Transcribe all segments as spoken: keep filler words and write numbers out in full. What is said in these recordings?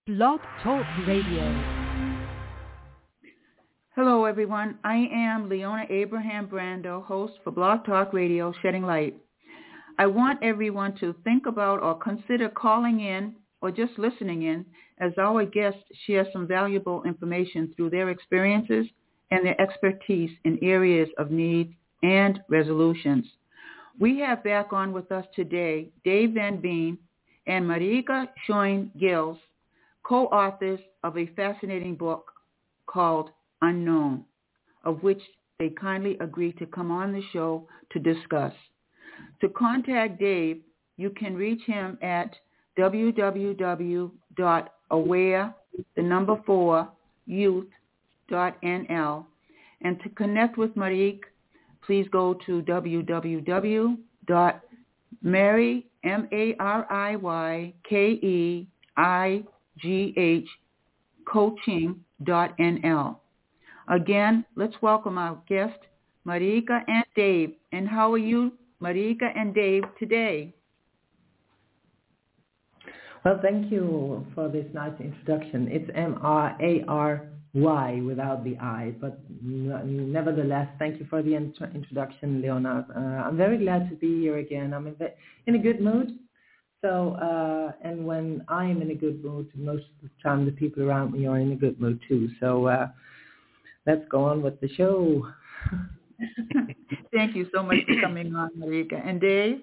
Blog Talk Radio. Hello, everyone. I am Leona Abraham Brando, host for Blog Talk Radio, Shedding Light. I want everyone to think about or consider calling in or just listening in as our guests share some valuable information through their experiences and their expertise in areas of need and resolutions. We have back on with us today Dave Van Veen and Marika Schoen-Gills, co-authors of a fascinating book called Unknown, of which they kindly agreed to come on the show to discuss. To contact Dave, you can reach him at w w w dot aware, the number four, youth dot n l. And to connect with Marique, please go to w w w dot mary, M A R I Y K E I G H, coaching dot n l. Again, let's welcome our guest, Marika and Dave. And how are you, Marika and Dave, today? Well, thank you for this nice introduction. It's M R A R Y without the I, but nevertheless, thank you for the int- introduction, Leona. Uh, I'm very glad to be here again. I'm in, the, in a good mood. So, uh, and when I am in a good mood, most of the time the people around me are in a good mood too. So, uh, let's go on with the show. Thank you so much for coming on, Marika. And Dave?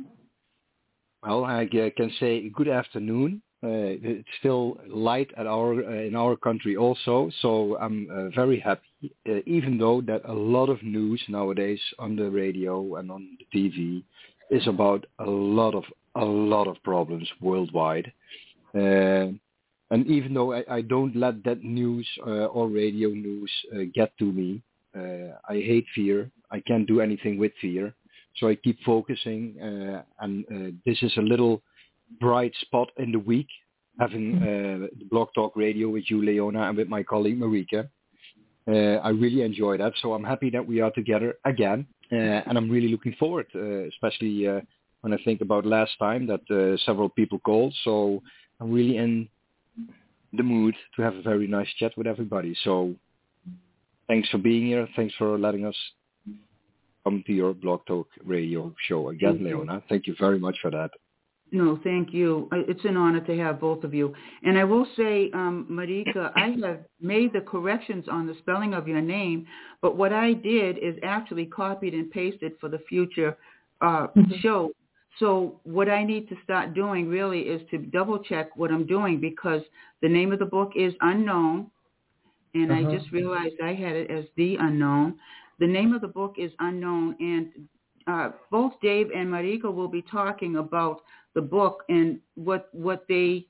Well, I uh, can say good afternoon. Uh, it's still light at our uh, in our country also, so I'm uh, very happy. Uh, even though that a lot of news nowadays on the radio and on the T V is about a lot of a lot of problems worldwide, uh, and even though I, I don't let that news uh, or radio news uh, get to me, uh, I hate fear. I can't do anything with fear. So I keep focusing, uh, and uh, this is a little bright spot in the week, having uh, the Blog Talk Radio with you, Leona, and with my colleague, Marika. Uh, I really enjoy that, so I'm happy that we are together again, uh, and I'm really looking forward, uh, especially uh, when I think about last time that uh, several people called, so I'm really in the mood to have a very nice chat with everybody. So thanks for being here. Thanks for letting us come to your Blog Talk Radio show again, thank Leona. You. Thank you very much for that. No, thank you. It's an honor to have both of you. And I will say, um, Marika, I have made the corrections on the spelling of your name, but what I did is actually copied and pasted for the future uh, mm-hmm. show. So what I need to start doing really is to double check what I'm doing, because the name of the book is Unknown, and uh-huh. I just realized I had it as The Unknown. The name of the book is Unknown, and uh, both Dave and Marika will be talking about the book and what what they,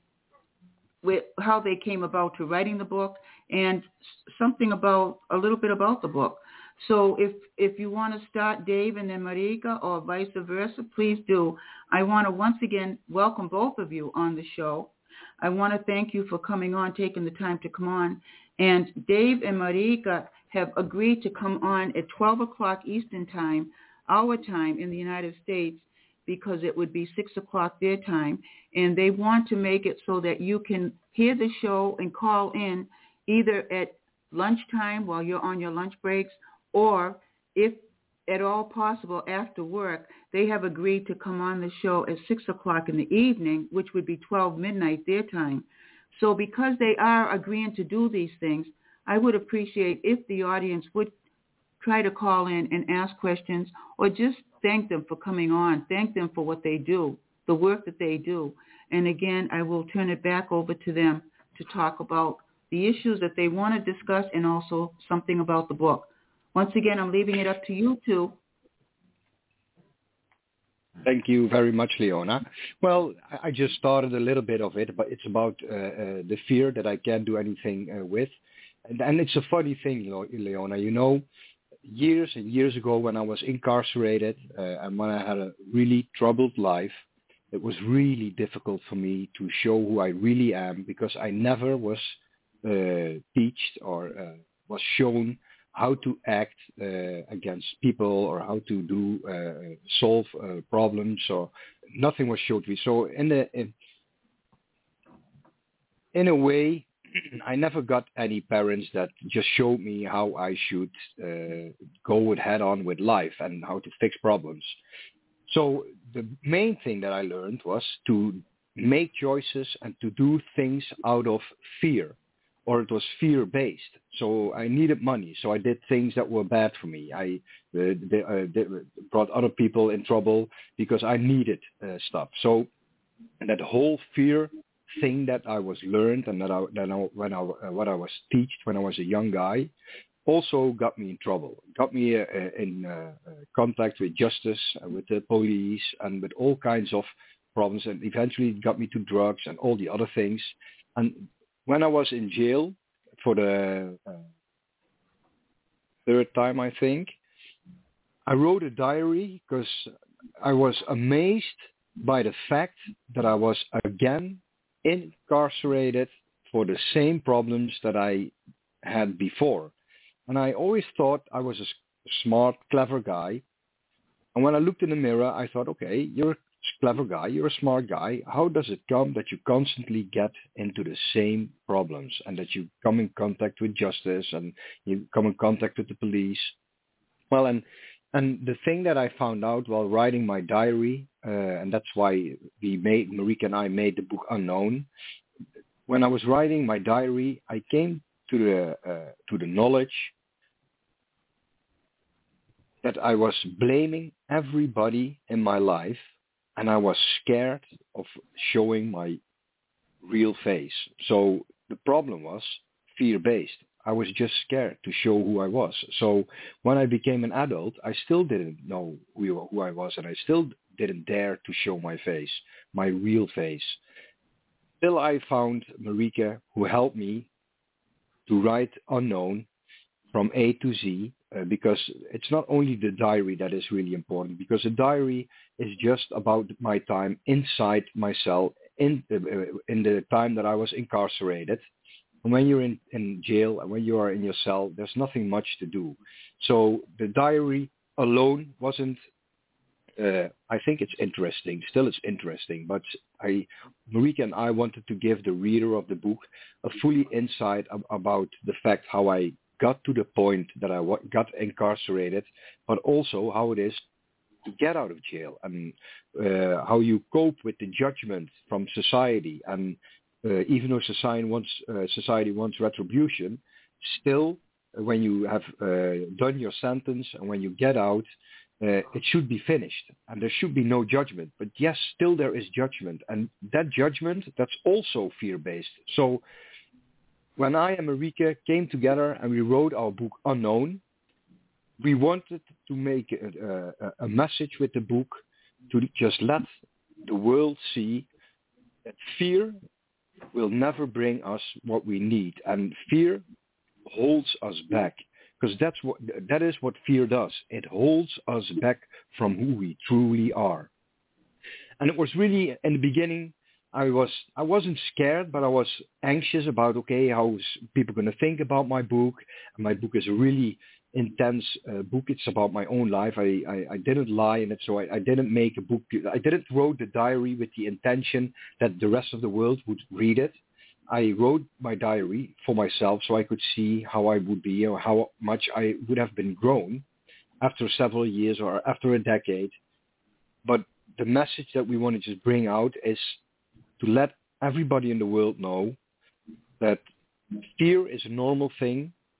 how they came about to writing the book, and something about a little bit about the book. So if if you want to start, Dave, and then Marika, or vice versa, please do. I want to once again welcome both of you on the show. I want to thank you for coming on, taking the time to come on. And Dave and Marika have agreed to come on at twelve o'clock Eastern time, our time in the United States, because it would be six o'clock their time. And they want to make it so that you can hear the show and call in either at lunchtime while you're on your lunch breaks, or if at all possible after work. They have agreed to come on the show at six o'clock in the evening, which would be twelve midnight their time. So because they are agreeing to do these things, I would appreciate if the audience would try to call in and ask questions, or just thank them for coming on, thank them for what they do, the work that they do. And again, I will turn it back over to them to talk about the issues that they want to discuss, and also something about the book. Once again, I'm leaving it up to you two. Thank you very much, Leona. Well, I just started a little bit of it, but it's about uh, uh, the fear that I can't do anything uh, with. And, and it's a funny thing, Leona. You know, years and years ago when I was incarcerated uh, and when I had a really troubled life, it was really difficult for me to show who I really am, because I never was uh, taught or uh, was shown how to act uh, against people, or how to do uh, solve uh, problems, or nothing was showed to me. So in the in, in a way, I never got any parents that just showed me how I should uh, go with head on with life and how to fix problems. So the main thing that I learned was to make choices and to do things out of fear, or it was fear-based. So I needed money, so I did things that were bad for me. I uh, they, uh, they brought other people in trouble because I needed uh, stuff. So that whole fear thing that I was learned and that I, that I when I uh, what I was taught when I was a young guy also got me in trouble. Got me uh, in uh, contact with justice, uh, with the police, and with all kinds of problems, and eventually it got me to drugs and all the other things. And when I was in jail for the uh, third time, I think, I wrote a diary because I was amazed by the fact that I was again incarcerated for the same problems that I had before. And I always thought I was a smart, clever guy. And when I looked in the mirror, I thought, okay, you're a clever guy, you're a smart guy. How does it come that you constantly get into the same problems and that you come in contact with justice and you come in contact with the police? Well, and and the thing that I found out while writing my diary, uh, and that's why we made, Marieke and I made the book Unknown. When I was writing my diary, I came to the uh, to the knowledge that I was blaming everybody in my life, and I was scared of showing my real face. So the problem was fear-based. I was just scared to show who I was. So when I became an adult, I still didn't know who, who I was, and I still didn't dare to show my face, my real face. Till I found Marieke, who helped me to write Unknown from A to Z, uh, because it's not only the diary that is really important, because a diary is just about my time inside my cell, in, uh, in the time that I was incarcerated. And when you're in, in jail and when you are in your cell, there's nothing much to do. So the diary alone wasn't, uh, I think it's interesting. Still it's interesting. But I, Marieke and I wanted to give the reader of the book a fully insight ab- about the fact how I got to the point that I w- got incarcerated, but also how it is to get out of jail and uh, how you cope with the judgment from society. And Uh, even though society wants, uh, society wants retribution, still, uh, when you have uh, done your sentence and when you get out, uh, it should be finished and there should be no judgment. But yes, still there is judgment, and that judgment, that's also fear-based. So when I and Marieke came together and we wrote our book Unknown, we wanted to make a, a, a message with the book to just let the world see that fear will never bring us what we need, and fear holds us back, because that's what that is what fear does. It holds us back from who we truly are. And it was really, in the beginning, I was I wasn't scared, but I was anxious about, okay, how is people going to think about my book? And my book is a really intense uh, book. It's about my own life. I, I, I didn't lie in it, so I, I didn't make a book. I didn't wrote the diary with the intention that the rest of the world would read it. I wrote my diary for myself so I could see how I would be or how much I would have been grown after several years or after a decade. But the message that we want to just bring out is to let everybody in the world know that fear is a normal thing,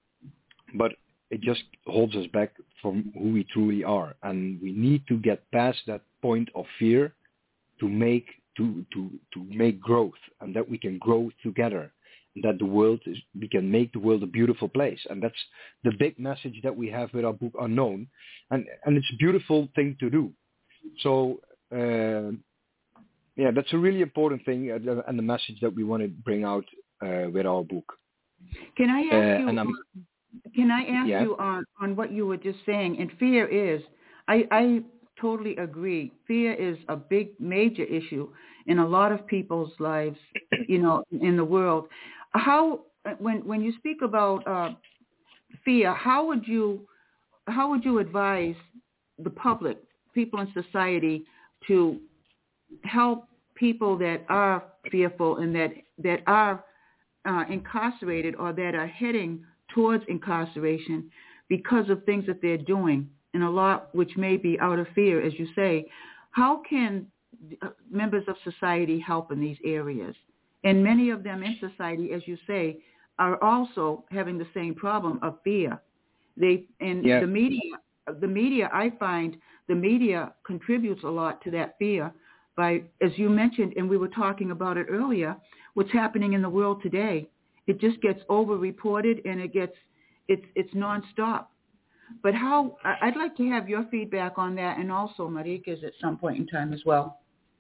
but it just holds us back from who we truly are. And we need to get past that point of fear to make to, to, to make growth, and that we can grow together, and that the world is, we can make the world a beautiful place. And that's the big message that we have with our book Unknown. And, and it's a beautiful thing to do. So, uh, yeah, that's a really important thing, uh, and the message that we want to bring out uh, with our book. Can I ask uh, you? And I'm, Can I ask yeah. you on, on what you were just saying? And fear is, I, I totally agree. Fear is a big, major issue in a lot of people's lives, you know, in the world. How, when when you speak about uh, fear, how would you, how would you advise the public, people in society, to help people that are fearful and that that are uh, incarcerated or that are heading towards incarceration because of things that they're doing, and a lot which may be out of fear, as you say. How can members of society help in these areas? And many of them in society, as you say, are also having the same problem of fear. They and yeah. the media, the media, I find the media contributes a lot to that fear by, as you mentioned, and we were talking about it earlier, what's happening in the world today. It just gets over-reported and it gets, it's it's nonstop. But how, I'd like to have your feedback on that, and also Marika's at some point in time as well.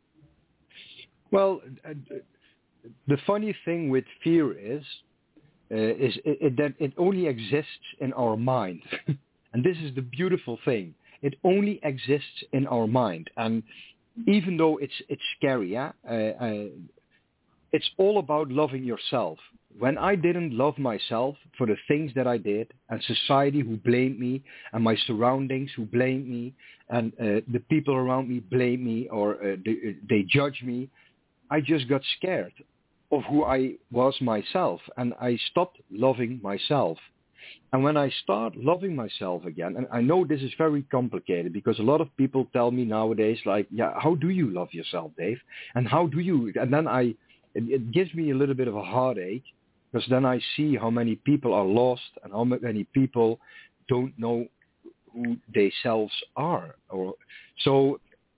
Well, uh, the funny thing with fear is, uh, is it, it, that it only exists in our mind. And this is the beautiful thing. It only exists in our mind. And even though it's it's scary, yeah, uh, uh, it's all about loving yourself. When I didn't love myself for the things that I did, and society who blamed me, and my surroundings who blamed me, and uh, the people around me blame me, or uh, they, they judge me, I just got scared of who I was myself, and I stopped loving myself. And when I start loving myself again, and I know this is very complicated because a lot of people tell me nowadays, like, yeah, how do you love yourself, Dave? And how do you, and then I, it, it gives me a little bit of a heartache, because then I see how many people are lost and how many people don't know who they selves are. Or so,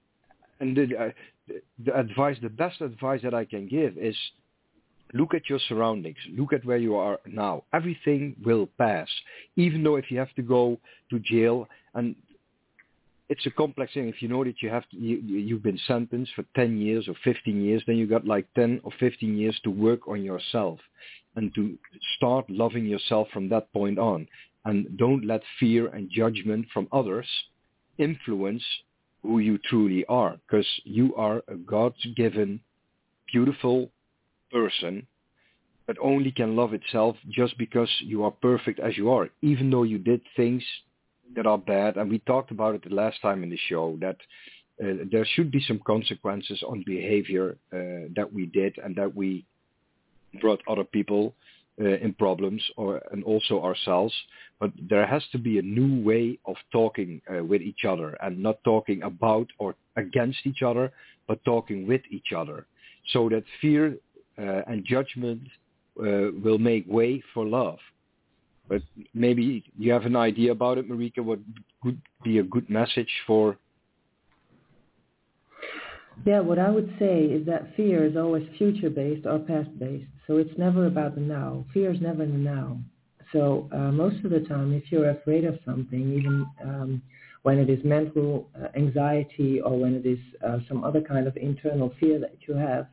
and the, uh, the advice, the best advice that I can give is look at your surroundings. Look at where you are now. Everything will pass, even though if you have to go to jail, and it's a complex thing. If you know that you have to, you, you've been sentenced for ten years or fifteen years, then you got like ten or fifteen years to work on yourself and to start loving yourself from that point on. And don't let fear and judgment from others influence who you truly are, because you are a God-given, beautiful person that only can love itself just because you are perfect as you are, even though you did things that are bad. And we talked about it the last time in the show, that uh, there should be some consequences on behavior uh, that we did and that we brought other people uh, in problems, or and also ourselves. But there has to be a new way of talking uh, with each other, and not talking about or against each other, but talking with each other, so that fear uh, and judgment uh, will make way for love. But maybe you have an idea about it, Marika, what could be a good message for? Yeah, what I would say is that fear is always future-based or past-based. So it's never about the now. Fear is never in the now. So uh, most of the time, if you're afraid of something, even um, when it is mental uh, anxiety or when it is uh, some other kind of internal fear that you have,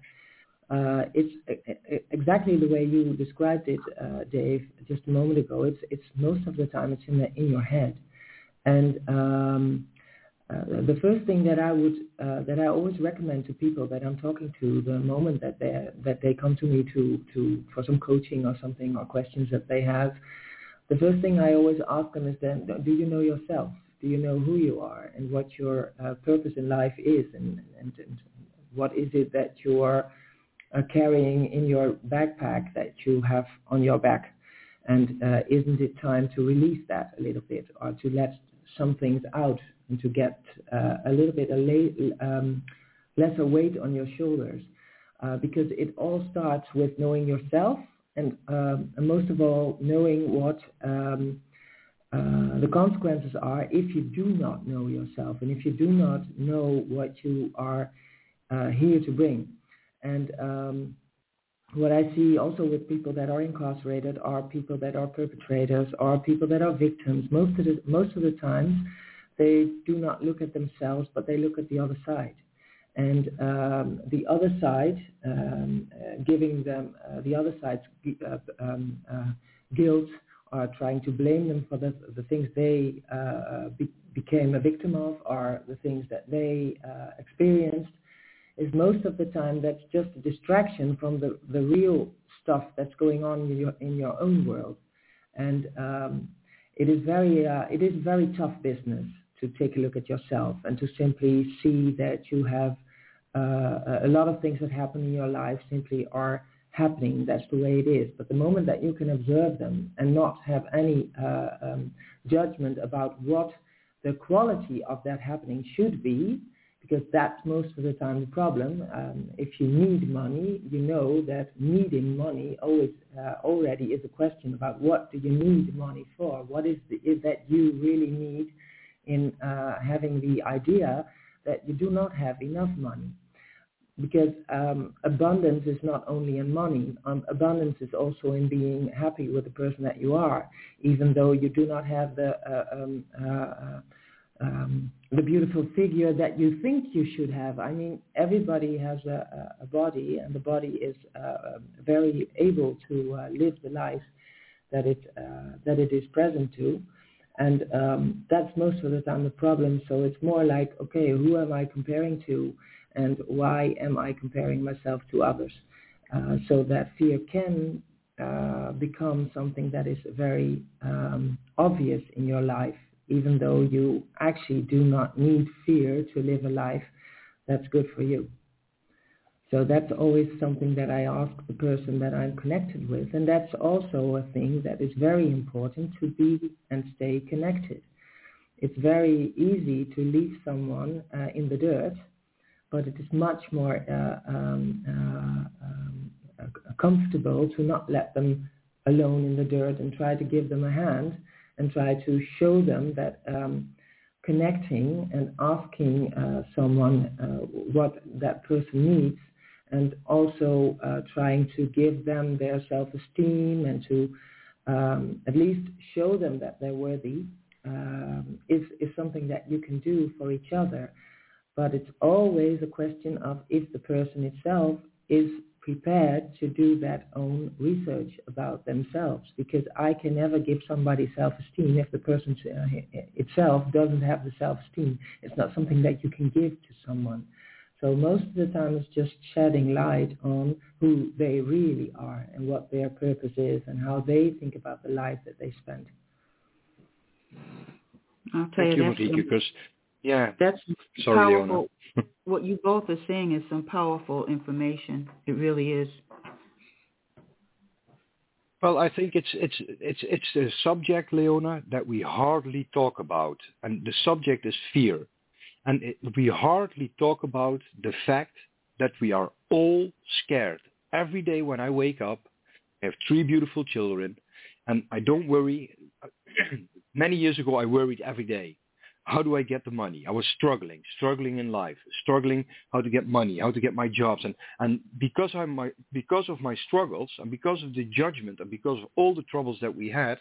uh, it's exactly the way you described it, uh, Dave, just a moment ago. It's it's most of the time it's in the, in your head, and um, uh, the first thing that I would uh, that I always recommend to people that I'm talking to, the moment that they that they come to me to to for some coaching or something, or questions that they have, the first thing I always ask them is, then, do you know yourself? Do you know who you are and what your uh, purpose in life is, and, and, and what is it that you are uh, carrying in your backpack that you have on your back? And uh, isn't it time to release that a little bit, or to let some things out and to get uh, a little bit a la- um, lesser weight on your shoulders? Uh, because it all starts with knowing yourself, and, um, and most of all, knowing what um, uh, the consequences are if you do not know yourself, and if you do not know what you are uh, here to bring. And um, what I see also with people that are incarcerated are people that are perpetrators, or people that are victims. Most of the, most of the times, they do not look at themselves, but they look at the other side. And um, the other side, um, uh, giving them uh, the other side's uh, um, uh, guilt, or trying to blame them for the, the things they uh, be, became a victim of, or the things that they uh, experienced, is most of the time that's just a distraction from the, the real stuff that's going on in your, in your own world. And um, it is very uh, it is very tough business to take a look at yourself and to simply see that you have uh, a lot of things that happen in your life simply are happening. That's the way it is. But the moment that you can observe them and not have any uh, um, judgment about what the quality of that happening should be, because that's most of the time the problem. Um, if you need money, you know that needing money always uh, already is a question about what do you need money for? What is, the, is that you really need in uh, having the idea that you do not have enough money? Because um, abundance is not only in money. Um, abundance is also in being happy with the person that you are, even though you do not have the uh, um, uh, um, the beautiful figure that you think you should have. I mean, everybody has a, a body, and the body is uh, very able to uh, live the life that it uh, that it is present to, and um, that's most of the time the problem. So it's more like, okay, who am I comparing to, and why am I comparing myself to others? Uh, so that fear can uh, become something that is very um, obvious in your life, even though you actually do not need fear to live a life that's good for you. So that's always something that I ask the person that I'm connected with. And that's also a thing that is very important, to be and stay connected. It's very easy to leave someone uh, in the dirt, but it is much more uh, um, uh, um, uh, comfortable to not let them alone in the dirt and try to give them a hand and try to show them that um, connecting and asking uh, someone uh, what that person needs, and also uh, trying to give them their self-esteem and to um, at least show them that they're worthy um, is, is something that you can do for each other. But it's always a question of if the person itself is prepared to do that own research about themselves, because I can never give somebody self-esteem if the person uh, itself doesn't have the self-esteem. It's not something that you can give to someone. So most of the time it's just shedding light on who they really are and what their purpose is and how they think about the life that they spend. I'll tell Thank you, you, that's, Marieke, because, yeah, that's sorry, powerful. Leona. What you both are saying is some powerful information. It really is. Well, I think it's it's it's it's a subject, Leona, that we hardly talk about, and the subject is fear, and it, we hardly talk about the fact that we are all scared. Every day when I wake up, I have three beautiful children, and I don't worry. Many years ago, I worried every day. How do I get the money? I was struggling, struggling in life, struggling how to get money, how to get my jobs. And, and because, I'm my, because of my struggles and because of the judgment and because of all the troubles that we had,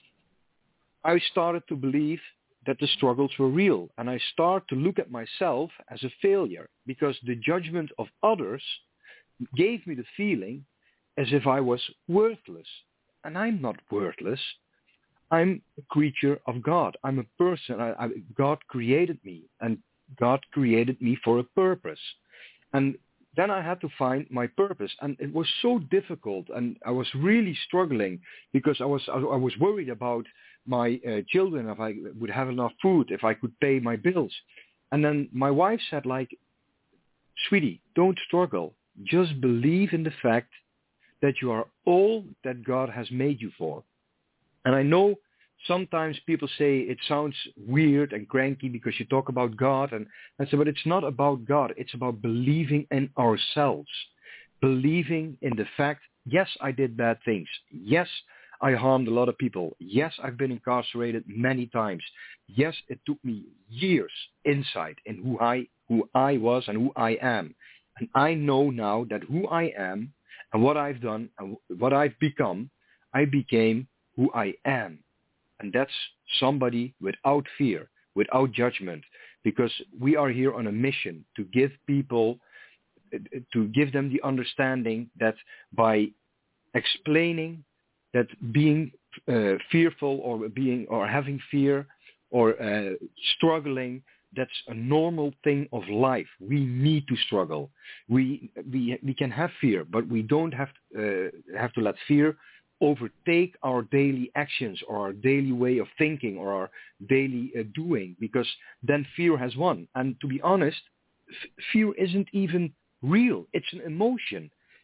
I started to believe that the struggles were real. And I started to look at myself as a failure because the judgment of others gave me the feeling as if I was worthless. And I'm not worthless. I'm a creature of God. I'm a person. I, I, God created me, and God created me for a purpose. And then I had to find my purpose, and it was so difficult, and I was really struggling because I was I, I was worried about my uh, children, if I would have enough food, if I could pay my bills. And then my wife said, like, sweetie, don't struggle. Just believe in the fact that you are all that God has made you for. And I know sometimes people say it sounds weird and cranky because you talk about God. And I say, but it's not about God. It's about believing in ourselves. Believing in the fact, yes, I did bad things. Yes, I harmed a lot of people. Yes, I've been incarcerated many times. Yes, it took me years inside in who I, who I was and who I am. And I know now that who I am and what I've done and what I've become, I became who I am. And that's somebody without fear, without judgment, because we are here on a mission to give people, to give them the understanding that by explaining that being uh, fearful or being or having fear or uh, struggling, that's a normal thing of life. We need to struggle. We we we can have fear, but we don't have to, uh, have to let fear overtake our daily actions or our daily way of thinking or our daily uh, doing, because then fear has won. And to be honest, f- fear isn't even real. It's an emotion.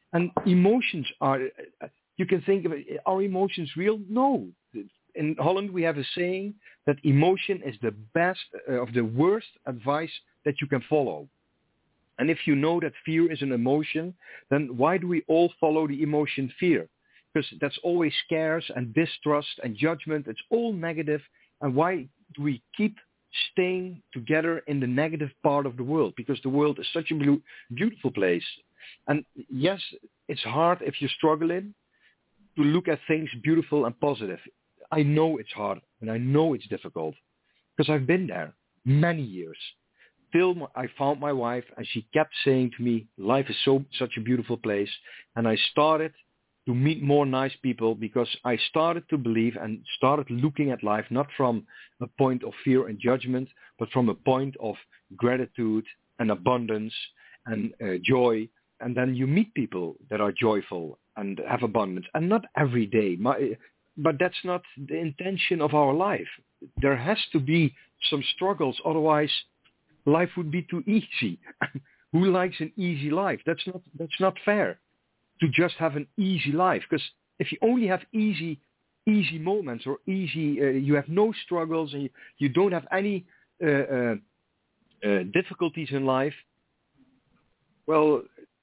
And emotions are, you can think of it, are emotions real? No. In Holland, we have a saying that emotion is the best uh, of the worst advice that you can follow. And if you know that fear is an emotion, then why do we all follow the emotion fear? Because that's always scares and distrust and judgment. It's all negative. And why do we keep staying together in the negative part of the world? Because the world is such a blue, beautiful place. And yes, it's hard if you're struggling to look at things beautiful and positive. I know it's hard and I know it's difficult because I've been there many years. Till I found my wife and she kept saying to me, life is so such a beautiful place. And I started to meet more nice people because I started to believe and started looking at life not from a point of fear and judgment, but from a point of gratitude and abundance and uh, joy. And then you meet people that are joyful and have abundance, and not every day. My, but that's not the intention of our life. There has to be some struggles, otherwise life would be too easy. Who likes an easy life? That's not that's not fair to just have an easy life. Because if you only have easy easy moments or easy, uh, you have no struggles and you, you don't have any uh, uh, uh, difficulties in life, well,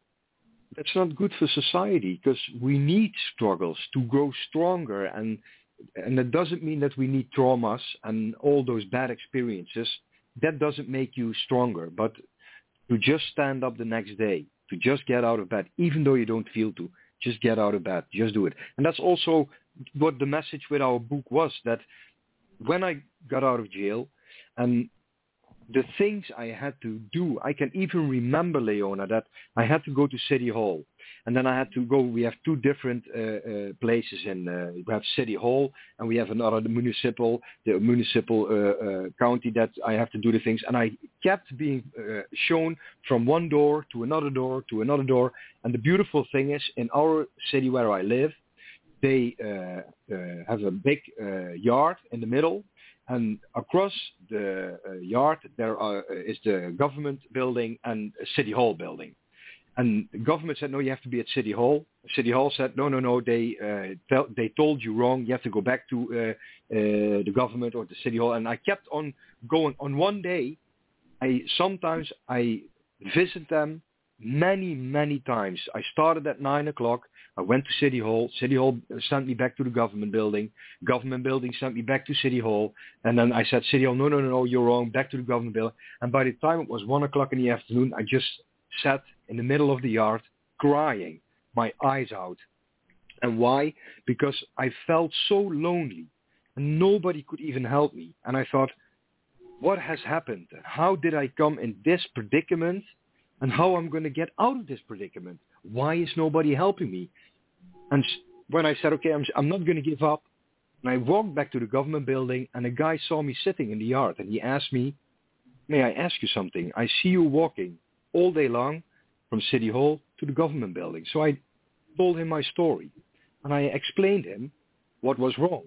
that's not good for society because we need struggles to grow stronger. And and that doesn't mean that we need traumas and all those bad experiences. That doesn't make you stronger, but to just stand up the next day, to just get out of bed, even though you don't feel to, just get out of bed, just do it. And that's also what the message with our book was, that when I got out of jail and the things I had to do, I can even remember, Leona, that I had to go to City Hall. And then I had to go, we have two different uh, uh, places in, uh, we have City Hall and we have another, the municipal, the municipal uh, uh, county that I have to do the things. And I kept being uh, shown from one door to another door to another door. And the beautiful thing is, in our city where I live, they uh, uh, have a big uh, yard in the middle. And across the uh, yard, there are, uh, is the government building and a City Hall building. And the government said, no, you have to be at City Hall. City Hall said, no, no, no, they uh, tell, they told you wrong. You have to go back to uh, uh, the government or the City Hall. And I kept on going. On one day, I sometimes I visit them many, many times. I started at nine o'clock. I went to City Hall. City Hall sent me back to the government building. Government building sent me back to City Hall. And then I said, City Hall, no, no, no, no, you're wrong. Back to the government building. And by the time it was one o'clock in the afternoon, I just sat in the middle of the yard crying my eyes out. And why? Because I felt so lonely and nobody could even help me. And I thought, what has happened? How did I come in this predicament? And how I'm going to get out of this predicament? Why is nobody helping me? And when I said, okay, I'm, I'm not going to give up, and I walked back to the government building, and a guy saw me sitting in the yard, and he asked me, may I ask you something? I see you walking all day long from City Hall to the government building. So I told him my story, and I explained him what was wrong.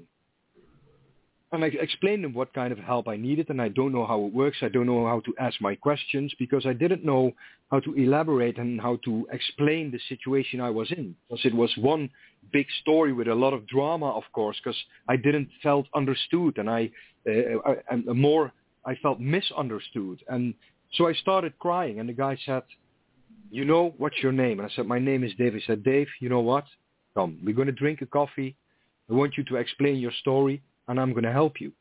And I explained him what kind of help I needed, and I don't know how it works. I don't know how to ask my questions because I didn't know how to elaborate and how to explain the situation I was in. Because it was one big story with a lot of drama, of course, because I didn't felt understood, and I, uh, I and more I felt misunderstood. And so I started crying, and the guy said, you know, what's your name? And I said, my name is Dave. He said, Dave, you know what? Come, we're going to drink a coffee. I want you to explain your story, and I'm going to help you.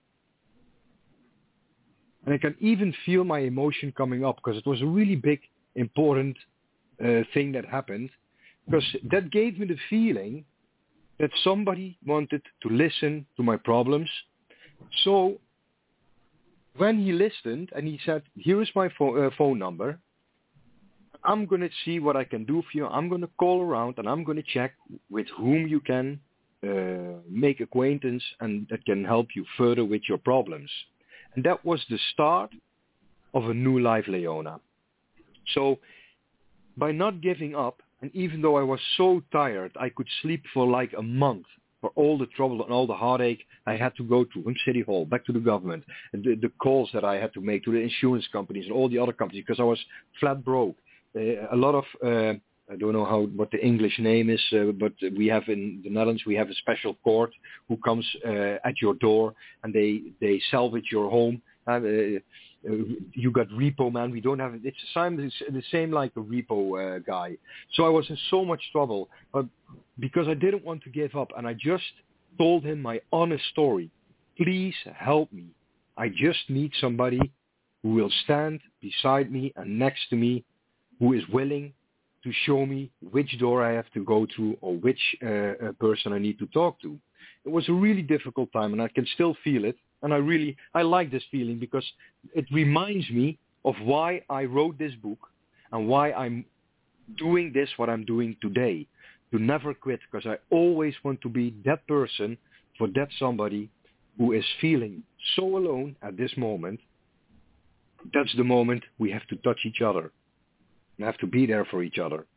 And I can even feel my emotion coming up because it was a really big, important uh, thing that happened, because that gave me the feeling that somebody wanted to listen to my problems. So when he listened and he said, here is my phone, uh, phone number, I'm going to see what I can do for you. I'm going to call around and I'm going to check with whom you can uh, make acquaintance and that can help you further with your problems. And that was the start of a new life, Leona. So by not giving up, and even though I was so tired, I could sleep for like a month for all the trouble and all the heartache I had to go through from City Hall, back to the government, and the, the calls that I had to make to the insurance companies and all the other companies because I was flat broke. Uh, a lot of uh, I don't know how what the English name is, uh, but we have in the Netherlands we have a special court who comes uh, at your door and they they salvage your home. Uh, uh, you got repo man. We don't have it. It's the same, it's the same like a repo uh, guy. So I was in so much trouble, but because I didn't want to give up, and I just told him my honest story. Please help me. I just need somebody who will stand beside me and next to me, who is willing to show me which door I have to go through or which uh, person I need to talk to. It was a really difficult time, and I can still feel it. And I really, I like this feeling because it reminds me of why I wrote this book and why I'm doing this, what I'm doing today, to never quit, because I always want to be that person for that somebody who is feeling so alone at this moment. That's the moment we have to touch each other. We have to be there for each other.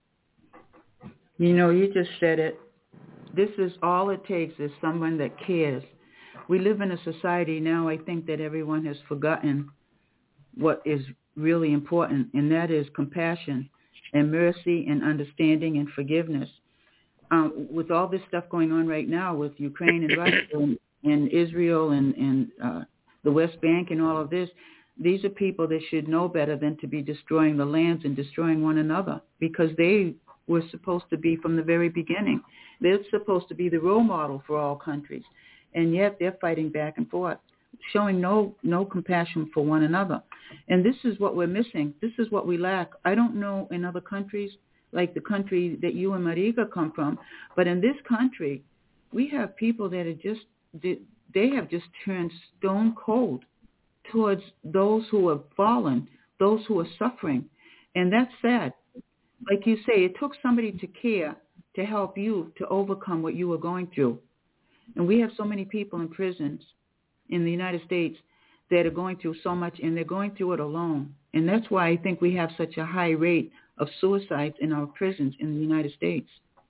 You know, you just said it. This is all it takes is someone that cares. We live in a society now, I think, that everyone has forgotten what is really important, and that is compassion and mercy and understanding and forgiveness. Um, with all this stuff going on right now with Ukraine and Russia and, and Israel and, and uh, the West Bank and all of this, these are people that should know better than to be destroying the lands and destroying one another, because they were supposed to be from the very beginning. They're supposed to be the role model for all countries. And yet they're fighting back and forth, showing no no compassion for one another. And this is what we're missing. This is what we lack. I don't know in other countries, like the country that you and Marika come from, but in this country, we have people that are just, they have just turned stone cold towards those who have fallen, those who are suffering. And that's sad. Like you say, it took somebody to care to help you to overcome what you were going through. And we have so many people in prisons in the United States that are going through so much, and they're going through it alone. And that's why I think we have such a high rate of suicides in our prisons in the United States.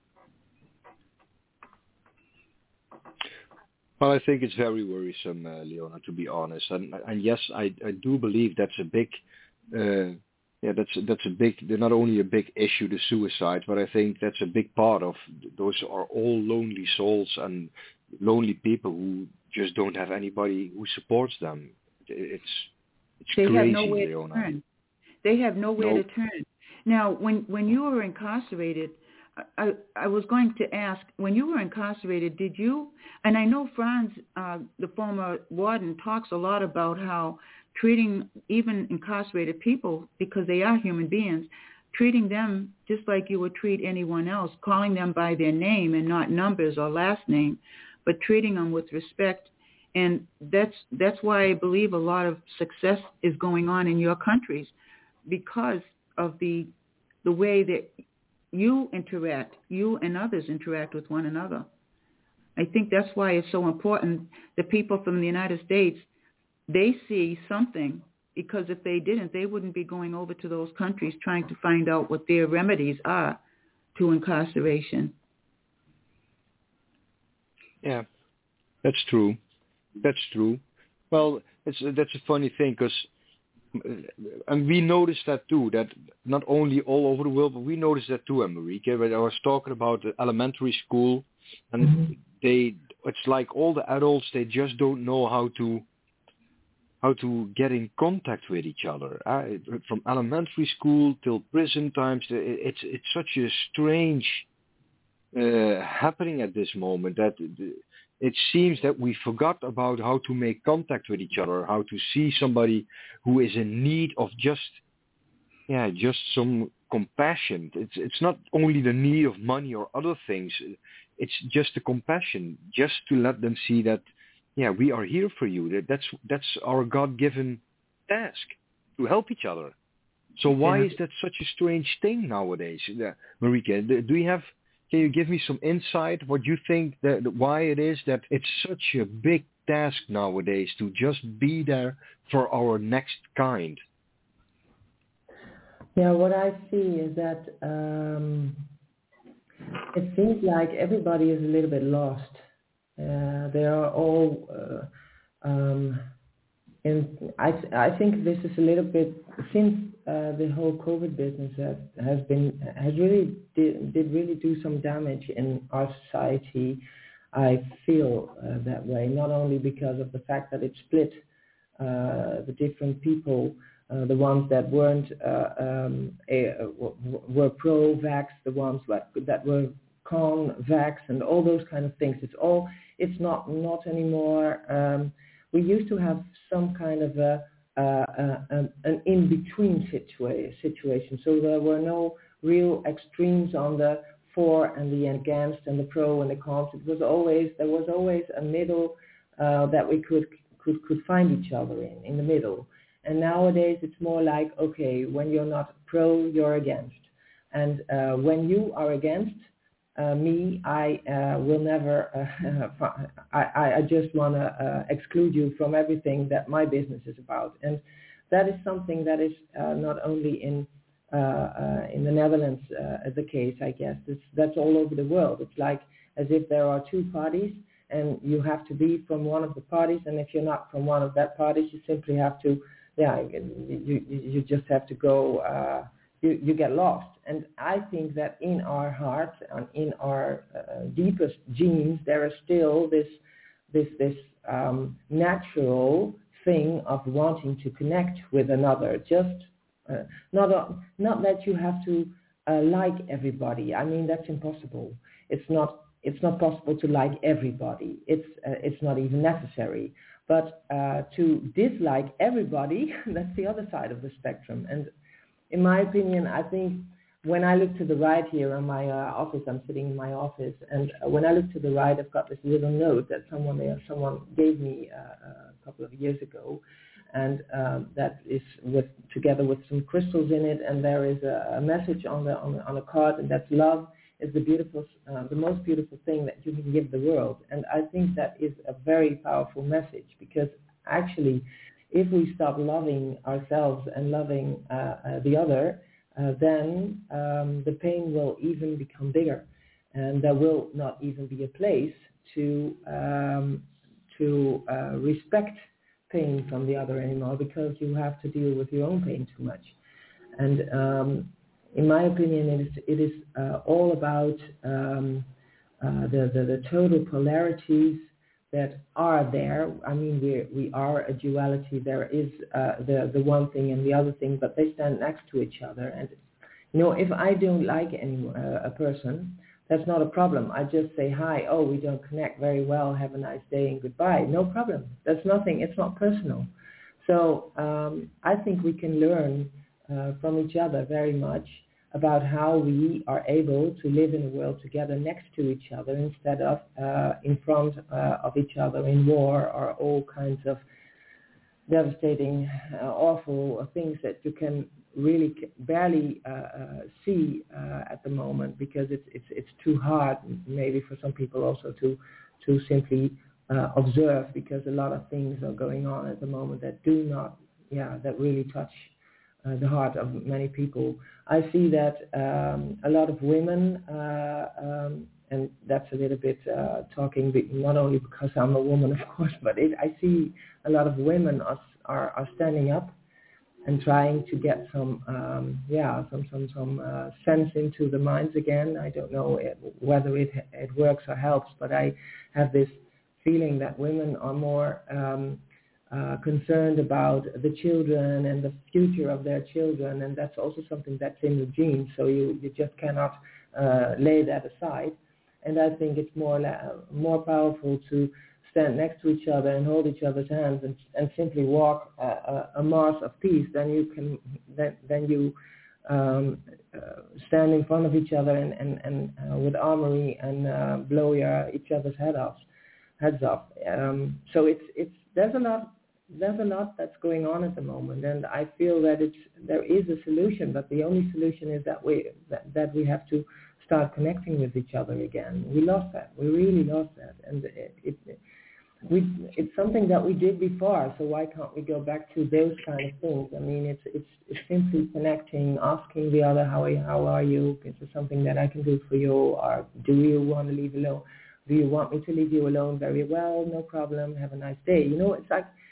Well, I think it's very worrisome, uh, Leona, to be honest. And, and yes, I, I do believe that's a big, uh, yeah, that's that's a big. They're not only a big issue, the suicide, but I think that's a big part of. Those are all lonely souls and lonely people who just don't have anybody who supports them. It's it's they crazy, have nowhere Leona. to turn. They have nowhere nope. to turn. Now, when when you were incarcerated, I I was going to ask, when you were incarcerated, did you? And I know Franz, uh, the former warden, talks a lot about how treating even incarcerated people, because they are human beings, treating them just like you would treat anyone else, calling them by their name and not numbers or last name, but treating them with respect. And that's that's why I believe a lot of success is going on in your countries, because of the the way that you interact, you and others interact with one another. I think that's why it's so important that people from the United States, they see something, because if they didn't, they wouldn't be going over to those countries trying to find out what their remedies are to incarceration. Yeah, that's true. That's true. Well, it's that's a funny thing, because and we noticed that too, that not only all over the world, but we noticed that too, America. But I was talking about the elementary school, and mm-hmm. they it's like all the adults, they just don't know how to how to get in contact with each other. Uh, from elementary school till prison times, it's it's such a strange uh, happening at this moment that it seems that we forgot about how to make contact with each other, how to see somebody who is in need of just, yeah, just some compassion. It's it's not only the need of money or other things. It's just the compassion, just to let them see that, yeah, we are here for you. That that's that's our God-given task, to help each other. So why yeah. is that such a strange thing nowadays, yeah. Marika? Do you have? Can you give me some insight? What you think that why it is that it's such a big task nowadays to just be there for our next kind? Yeah, what I see is that um, it seems like everybody is a little bit lost. Uh, they are all uh, um, And I, I think this is a little bit, since uh, the whole COVID business has, has been, has really, did, did really do some damage in our society. I feel uh, that way, not only because of the fact that it split uh, the different people, uh, the ones that weren't, uh, um, a, were pro-vax, the ones that, that were con-vax, and all those kind of things. It's all, it's not, not anymore. Um, we used to have some kind of a, uh, uh, an, an in-between situa- situation. So there were no real extremes on the for and the against and the pro and the cons. It was always, there was always a middle uh, that we could, could, could find each other in, in the middle. And nowadays it's more like, okay, when you're not pro, you're against. And uh, when you are against, Uh, me, I uh, will never, uh, I, I just want to uh, exclude you from everything that my business is about. And that is something that is uh, not only in uh, uh, in the Netherlands uh, the case, I guess. It's, that's all over the world. It's like as if there are two parties and you have to be from one of the parties. And if you're not from one of that parties, you simply have to, yeah, you, you just have to go, uh, You, you get lost. And I think that in our heart and in our uh, deepest genes, there is still this this this um, natural thing of wanting to connect with another. Just uh, not a, not that you have to uh, like everybody. I mean, that's impossible. It's not it's not possible to like everybody. It's uh, it's not even necessary. But uh, to dislike everybody, that's the other side of the spectrum. And in my opinion, I think when I look to the right here in my uh, office, I'm sitting in my office, and uh, when I look to the right, I've got this little note that someone uh, someone gave me uh, a couple of years ago, and um, that is with together with some crystals in it, and there is a, a message on the on, the, on a card, and that's love is the beautiful, uh, the most beautiful thing that you can give the world, and I think that is a very powerful message because actually, if we stop loving ourselves and loving uh, uh, the other, uh, then um, the pain will even become bigger, and there will not even be a place to um, to uh, respect pain from the other anymore because you have to deal with your own pain too much. And um, in my opinion, it is it is uh, all about um, uh, the, the the total polarities that are there. I mean, we we are a duality. There is uh, the the one thing and the other thing, but they stand next to each other. And you know, if I don't like any uh, a person, that's not a problem. I just say hi. Oh, we don't connect very well. Have a nice day and goodbye. No problem. That's nothing. It's not personal. So um, I think we can learn uh, from each other very much about how we are able to live in a world together next to each other instead of uh, in front uh, of each other in war or all kinds of devastating, uh, awful things that you can really barely uh, uh, see uh, at the moment because it's it's it's too hard maybe for some people also to to simply uh, observe because a lot of things are going on at the moment that do not, yeah, that really touch Uh, the heart of many people. I see that um, a lot of women, uh, um, and that's a little bit uh, talking, not only because I'm a woman, of course, but it, I see a lot of women are, are, are standing up and trying to get some, um, yeah, some some some uh, sense into the minds again. I don't know it, whether it it works or helps, but I have this feeling that women are more Um, Uh, concerned about the children and the future of their children, and that's also something that's in the genes, so you, you just cannot uh, lay that aside. And I think it's more uh, more powerful to stand next to each other and hold each other's hands and, and simply walk a, a, a Mars of peace than you can than, than you um, uh, stand in front of each other and, and, and uh, with armory and uh, blow your, each other's head off, heads off. Um, so it's it's there's a lot. There's a lot that's going on at the moment, and I feel that it's there is a solution, but the only solution is that we that, that we have to start connecting with each other again. We lost that. We really lost that, and it, it we it's something that we did before. So why can't we go back to those kind of things? I mean, it's it's, it's simply connecting, asking the other how are you, how are you? Is there something that I can do for you, or do you want to leave alone? Do you want me to leave you alone? Very well, no problem. Have a nice day. You know, it's like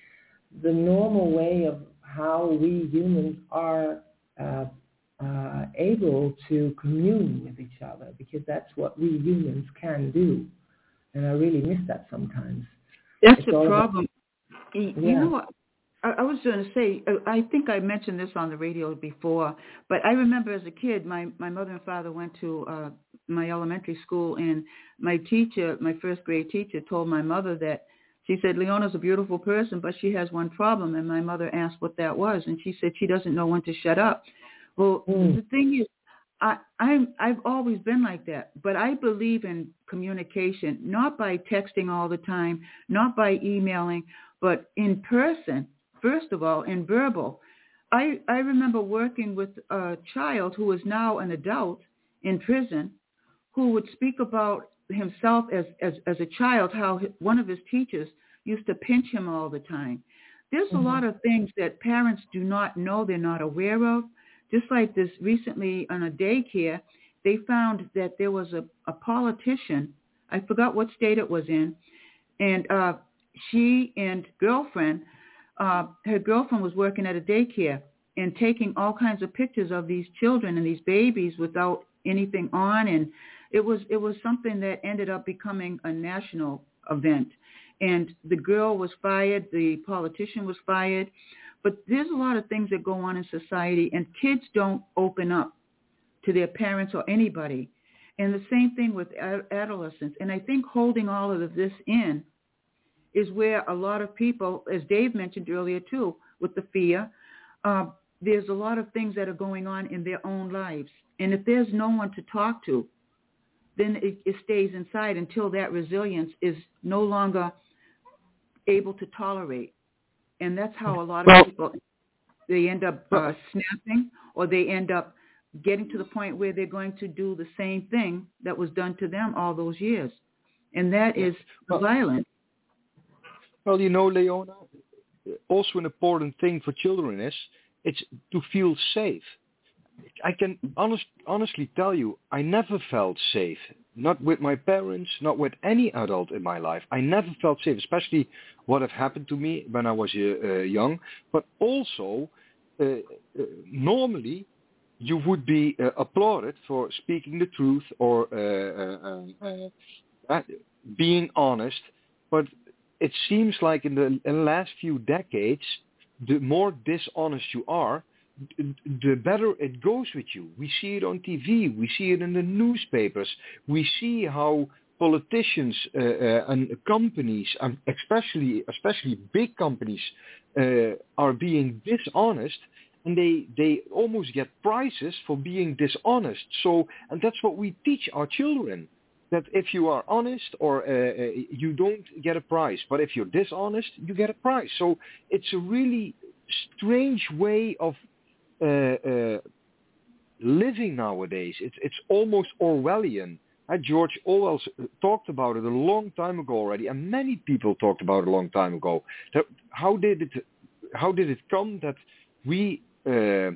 the normal way of how we humans are uh, uh, able to commune with each other, because that's what we humans can do. And I really miss that sometimes. That's It's the all about, problem. You yeah. know what? I, I was going to say, I think I mentioned this on the radio before, but I remember as a kid, my, my mother and father went to uh, my elementary school, and my teacher, my first grade teacher, told my mother that she said, Leona's a beautiful person, but she has one problem. And my mother asked what that was, and she said she doesn't know when to shut up. Well, mm. the thing is, I, I'm, I've always been like that, but I believe in communication, not by texting all the time, not by emailing, but in person, first of all, in verbal. I, I remember working with a child who is now an adult in prison who would speak about himself as, as, as a child, how one of his teachers used to pinch him all the time. There's mm-hmm. a lot of things that parents do not know, they're not aware of. Just like this recently on a daycare, they found that there was a, a politician, I forgot what state it was in, and uh, she and girlfriend, uh, her girlfriend was working at a daycare and taking all kinds of pictures of these children and these babies without anything on, and it was it was something that ended up becoming a national event. And the girl was fired, the politician was fired. But there's a lot of things that go on in society, and kids don't open up to their parents or anybody. And the same thing with adolescents. And I think holding all of this in is where a lot of people, as Dave mentioned earlier too, with the fear, uh, there's a lot of things that are going on in their own lives. And if there's no one to talk to, then it, it stays inside until that resilience is no longer able to tolerate. And that's how a lot of well, people, they end up uh, snapping, or they end up getting to the point where they're going to do the same thing that was done to them all those years. And that is well, violent. Well, you know, Leona, also an important thing for children is it's to feel safe. I can honest, honestly tell you, I never felt safe. Not with my parents, not with any adult in my life. I never felt safe, especially what had happened to me when I was uh, uh, young. But also, uh, uh, normally, you would be uh, applauded for speaking the truth or uh, uh, uh, uh, being honest. But it seems like in the, in the last few decades, the more dishonest you are, the better it goes with you. We see it on T V. We see it in the newspapers. We see how politicians uh, uh, and companies, and especially especially big companies, uh, are being dishonest, and they they almost get prizes for being dishonest. So, and that's what we teach our children. That if you are honest, or uh, uh, you don't get a prize, but if you're dishonest, you get a prize. So it's a really strange way of Uh, uh, living nowadays. It's it's almost Orwellian. Uh, George Orwell talked about it a long time ago already, and many people talked about it a long time ago. That how did it how did it come that we uh,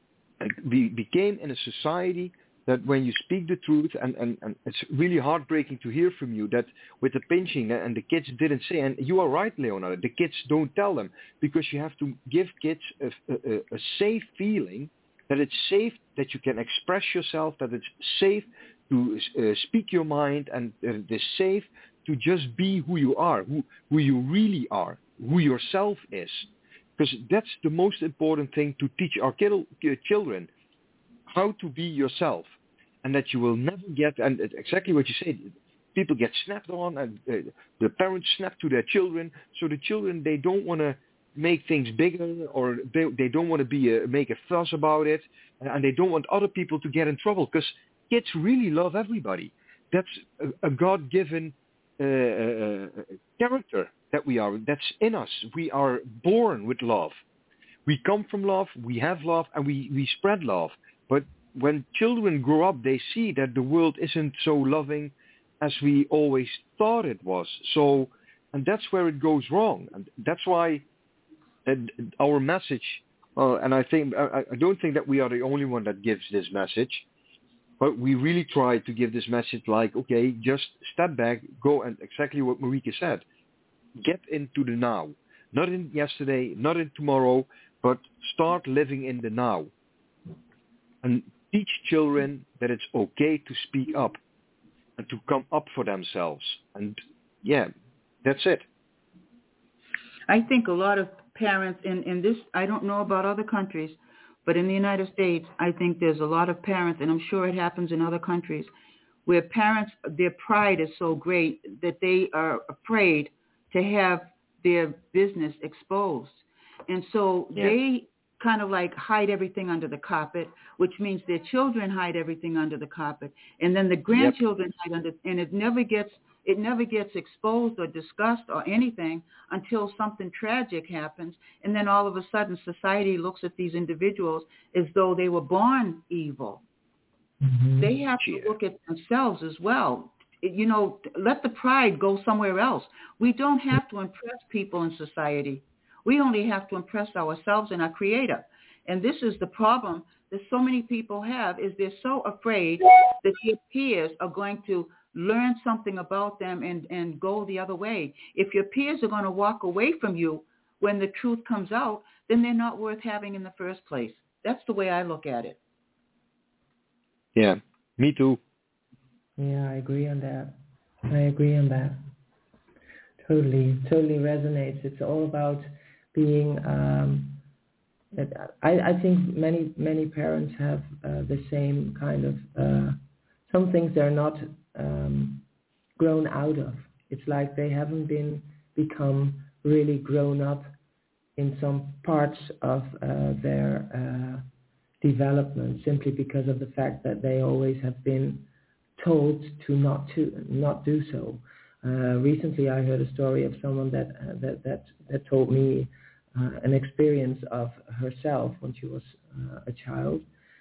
we became in a society that when you speak the truth, and, and, and it's really heartbreaking to hear from you that with the pinching and the kids didn't say, and you are right, Leonardo, the kids don't tell them, because you have to give kids a, a, a safe feeling that it's safe, that you can express yourself, that it's safe to uh, speak your mind, and uh, it is safe to just be who you are, who, who you really are, who yourself is. Because that's the most important thing to teach our kid- children, how to be yourself. And that you will never get, and exactly what you said, people get snapped on, and uh, the parents snap to their children. So the children, they don't want to make things bigger, or they, they don't want to be a, make a fuss about it, and they don't want other people to get in trouble, because kids really love everybody. That's a, a God-given uh, uh, character that we are. That's in us. We are born with love. We come from love, we have love, and we, we spread love. But when children grow up, they see that the world isn't so loving as we always thought it was. So, and that's where it goes wrong. And that's why uh, our message, uh, and I think I, I don't think that we are the only one that gives this message, but we really try to give this message like, okay, just step back, go, and exactly what Marieke said, get into the now. not in yesterday, not in tomorrow, but start living in the now. And teach children that it's okay to speak up and to come up for themselves. And yeah, that's it. I think a lot of parents in, in this, I don't know about other countries, but in the United States, I think there's a lot of parents, and I'm sure it happens in other countries, where parents, their pride is so great that they are afraid to have their business exposed. And so yeah. they kind of like hide everything under the carpet, which means their children hide everything under the carpet. And then the grandchildren yep. hide under, and it never gets, it never gets exposed or discussed or anything until something tragic happens. And then all of a sudden society looks at these individuals as though they were born evil. Mm-hmm. They have to look at themselves as well. You know, let the pride go somewhere else. We don't have to impress people in society. We only have to impress ourselves and our Creator. And this is the problem that so many people have, is they're so afraid that their peers are going to learn something about them and, and go the other way. If your peers are going to walk away from you when the truth comes out, then they're not worth having in the first place. That's the way I look at it. Yeah, me too. Yeah, I agree on that. I agree on that. Totally, totally resonates. It's all about being, um, I, I think many, many parents have uh, the same kind of, uh, some things they're not um, grown out of. It's like they haven't been become really grown up in some parts of uh, their uh, development, simply because of the fact that they always have been told to not to not do so. Uh, recently, I heard a story of someone that uh, that that that told me uh, an experience of herself when she was uh, a child.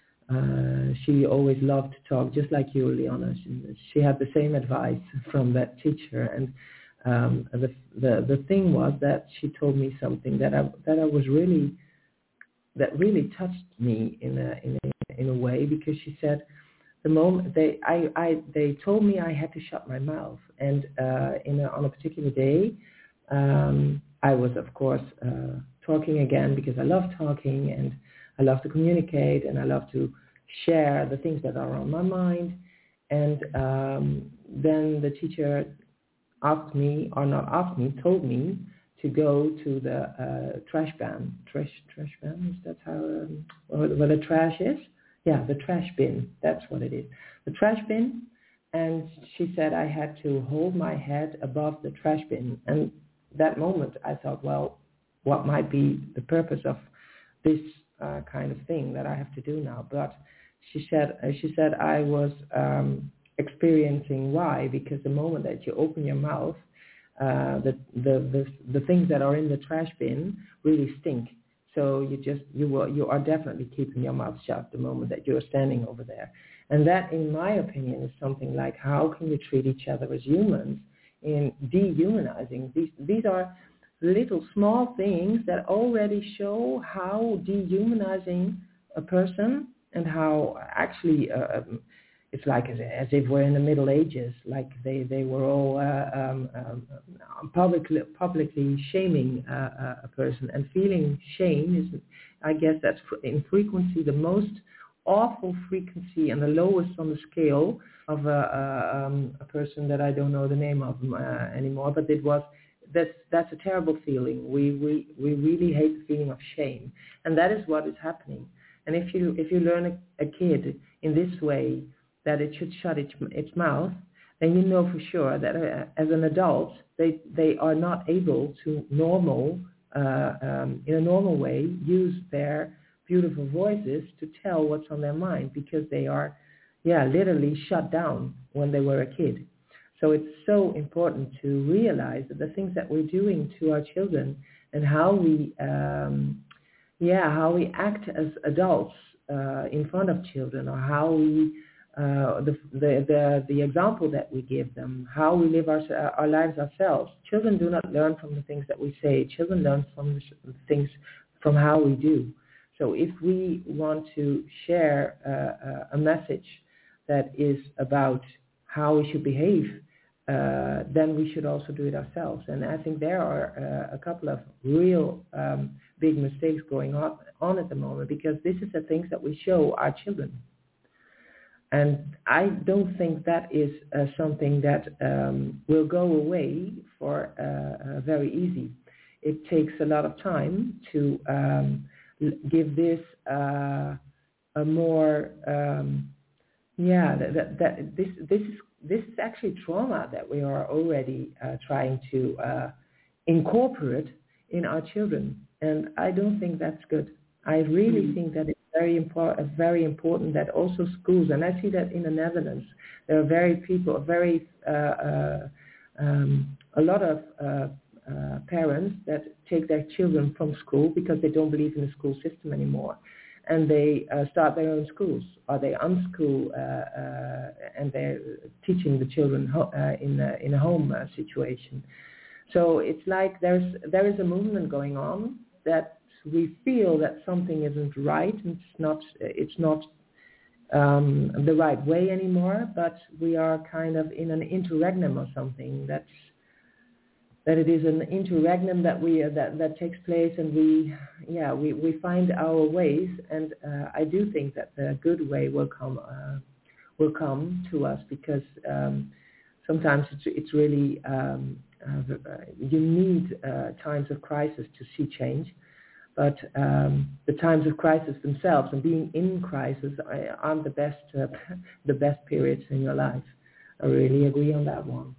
Uh, she always loved to talk, just like you, Leona. She, she had the same advice from that teacher, and um, the the the thing was that she told me something that I that I was really that really touched me in a in a in a way, because she said, the moment they, I, I, they told me I had to shut my mouth, and uh, in a, on a particular day, um, I was of course uh, talking again, because I love talking and I love to communicate and I love to share the things that are on my mind. And um, then the teacher asked me, or not asked me, told me to go to the uh, trash bin. Trash, trash bin. Is that how um, where the trash is? Yeah, the trash bin, that's what it is. The trash bin, and she said I had to hold my head above the trash bin. And that moment I thought, well, what might be the purpose of this uh, kind of thing that I have to do now? But she said, uh, she said I was um, experiencing why, because the moment that you open your mouth, uh, the, the, the, the things that are in the trash bin really stink. So you just you will you are definitely keeping your mouth shut the moment that you're standing over there. And that, in my opinion, is something like, how can you treat each other as humans in dehumanizing? These these are little small things that already show how dehumanizing a person, and how actually uh, it's like as, as if we're in the Middle Ages, like they, they were all uh, um, um, publicly, publicly shaming uh, a person. And feeling shame is, I guess that's in frequency the most awful frequency and the lowest on the scale of a, a, um, a person that I don't know the name of uh, anymore, but it was, that's, that's a terrible feeling. We, we, we really hate the feeling of shame. And that is what is happening. And if you, if you learn a, a kid in this way, that it should shut its, its mouth, then you know for sure that uh, as an adult, they, they are not able to normal, uh, um, in a normal way, use their beautiful voices to tell what's on their mind, because they are, yeah, literally shut down when they were a kid. So it's so important to realize that the things that we're doing to our children and how we, um, yeah, how we act as adults uh, in front of children, or how we Uh, the, the the the example that we give them, how we live our our lives ourselves. Children do not learn from the things that we say. Children learn from the things from how we do. So if we want to share uh, a message that is about how we should behave uh, then we should also do it ourselves. And I think there are uh, a couple of real um, big mistakes going on, on at the moment, because this is the things that we show our children. And I don't think that is uh, something that um, will go away for uh, uh, very easy. It takes a lot of time to um, give this uh, a more, um, yeah, that, that, that this this is this is actually trauma that we are already uh, trying to uh, incorporate in our children, and I don't think that's good. I really mm-hmm. think that it's very important, very important that also schools, and I see that in the Netherlands, there are very people, very uh, uh, um, a lot of uh, uh, parents that take their children from school because they don't believe in the school system anymore, and they uh, start their own schools, or they unschool uh, uh, and they're teaching the children ho- uh, in a, in a home uh, situation. So it's like there's there is a movement going on that we feel that something isn't right, and it's not it's not um, the right way anymore, but we are kind of in an interregnum or something. That's that it is an interregnum that we uh, that that takes place, and we yeah we, we find our ways, and uh, I do think that the good way will come uh, will come to us, because um, sometimes it's it's really um, uh, you need uh, times of crisis to see change. But um, the times of crisis themselves and being in crisis aren't the best uh, the best periods in your life. I really agree on that one.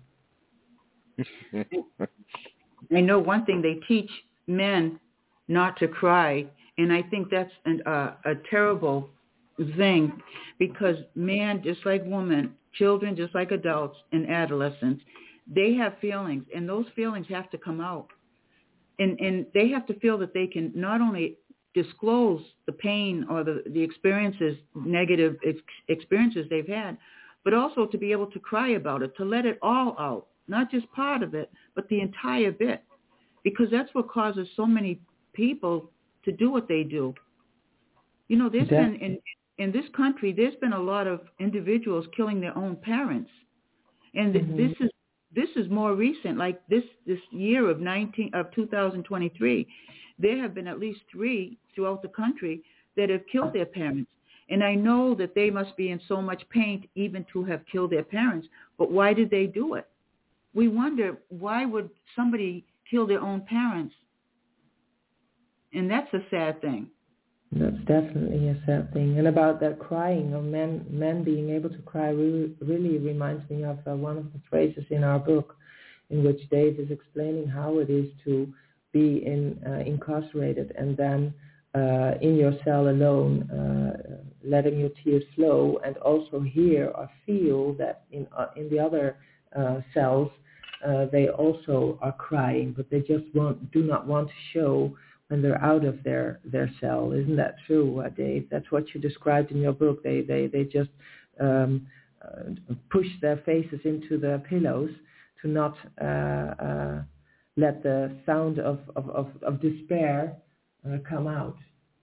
I know one thing, they teach men not to cry, and I think that's an, uh, a terrible thing, because man, just like woman, children, just like adults and adolescents, they have feelings, and those feelings have to come out. And, and they have to feel that they can not only disclose the pain or the, the experiences, negative ex- experiences they've had, but also to be able to cry about it, to let it all out, not just part of it, but the entire bit, because that's what causes so many people to do what they do. You know, there's been, in, in this country, there's been a lot of individuals killing their own parents. And th- mm-hmm. this is This is more recent, like this, this year of nineteen of two thousand twenty-three, there have been at least three throughout the country that have killed their parents. And I know that they must be in so much pain even to have killed their parents, but why did they do it? We wonder, why would somebody kill their own parents? And that's a sad thing. That's definitely a sad thing. And about that crying, or men men being able to cry, really, really reminds me of uh, one of the phrases in our book, in which Dave is explaining how it is to be in uh, incarcerated and then uh, in your cell alone, uh, letting your tears flow, and also hear or feel that in uh, in the other uh, cells uh, they also are crying, but they just want, do not want to show when they're out of their, their cell. Isn't that true, uh, Dave? That's what you described in your book. They they, they just um, uh, push their faces into the pillows to not uh, uh, let the sound of, of, of, of despair uh, come out.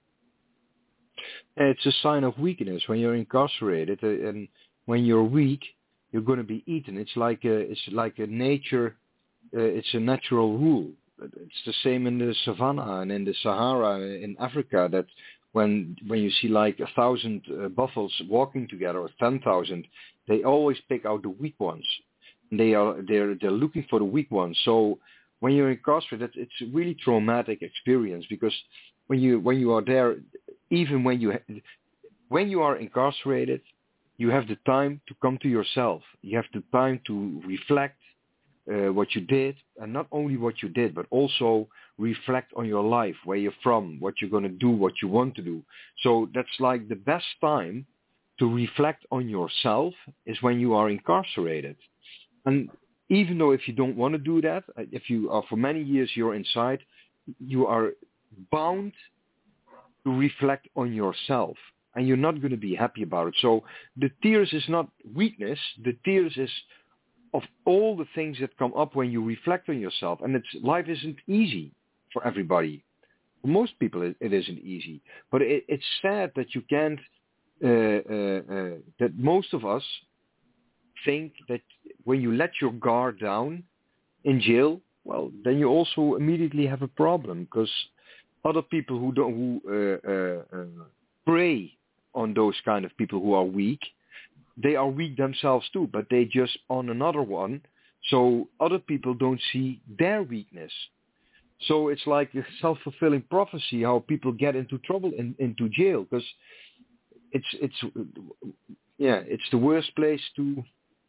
It's a sign of weakness when you're incarcerated, uh, and when you're weak, you're going to be eaten. It's like a, it's like a nature, uh, it's a natural rule. It's the same in the savannah and in the Sahara in Africa, that when when you see like a thousand uh, buffaloes walking together, or ten thousand, they always pick out the weak ones. They are they're they're looking for the weak ones. So when you're incarcerated, it's a really traumatic experience, because when you when you are there, even when you when you are incarcerated, you have the time to come to yourself. You have the time to reflect Uh, what you did, and not only what you did, but also reflect on your life, where you're from, what you're going to do, what you want to do. So that's like the best time to reflect on yourself is when you are incarcerated. And even though if you don't want to do that, if you are for many years you're inside, you are bound to reflect on yourself, and you're not going to be happy about it. So the tears is not weakness. The tears is of all the things that come up when you reflect on yourself. And it's, life isn't easy for everybody. For most people, it, it isn't easy. But it, it's sad that you can't, uh, uh, uh, that most of us think that when you let your guard down in jail, well, then you also immediately have a problem, because other people who don't who uh, uh, uh, prey on those kind of people who are weak, they are weak themselves too, but they just on another one, so other people don't see their weakness. So it's like a self-fulfilling prophecy how people get into trouble in, into jail, because it's it's yeah it's the worst place to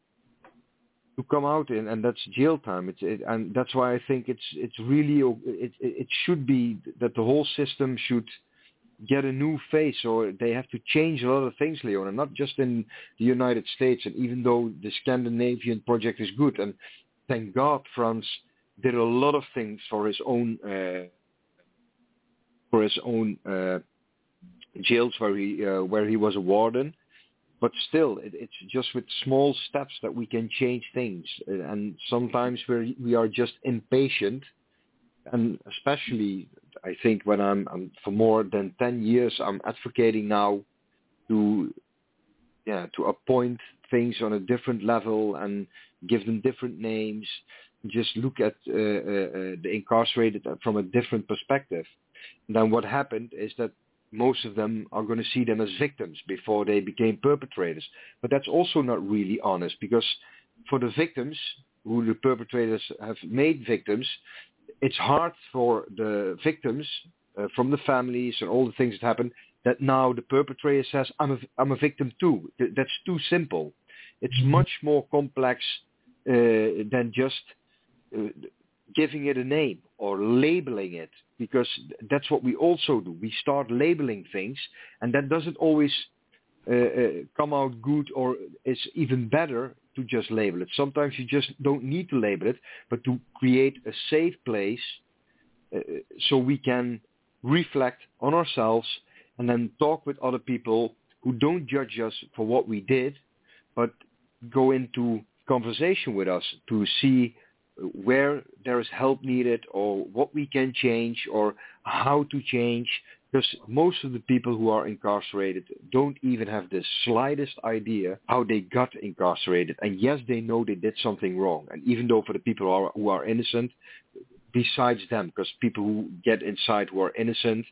to come out in, and that's jail time. It's it, and that's why I think it's it's really it it should be that the whole system should get a new face, or they have to change a lot of things, Leon, and not just in the United States. And even though the Scandinavian project is good, and thank God France did a lot of things for his own uh, for his own uh, jails where he uh, where he was a warden. But still, it, it's just with small steps that we can change things. And sometimes we we are just impatient. And especially, I think when I'm, I'm for more than ten years, I'm advocating now to, yeah, to appoint things on a different level and give them different names. Just look at uh, uh, the incarcerated from a different perspective. And then what happened is that most of them are going to see them as victims before they became perpetrators. But that's also not really honest, because for the victims, who the perpetrators have made victims, it's hard for the victims uh, from the families and all the things that happen, that now the perpetrator says, I'm a, I'm a victim too. That's too simple. It's much more complex uh, than just uh, giving it a name or labeling it, because that's what we also do. We start labeling things, and that doesn't always uh, uh, come out good, or is even better to just label it. Sometimes you just don't need to label it, but to create a safe place uh, so we can reflect on ourselves and then talk with other people who don't judge us for what we did, but go into conversation with us to see where there is help needed, or what we can change, or how to change. Because most of the people who are incarcerated don't even have the slightest idea how they got incarcerated. And yes, they know they did something wrong. And even though for the people who are, who are innocent, besides them, because people who get inside who are innocent,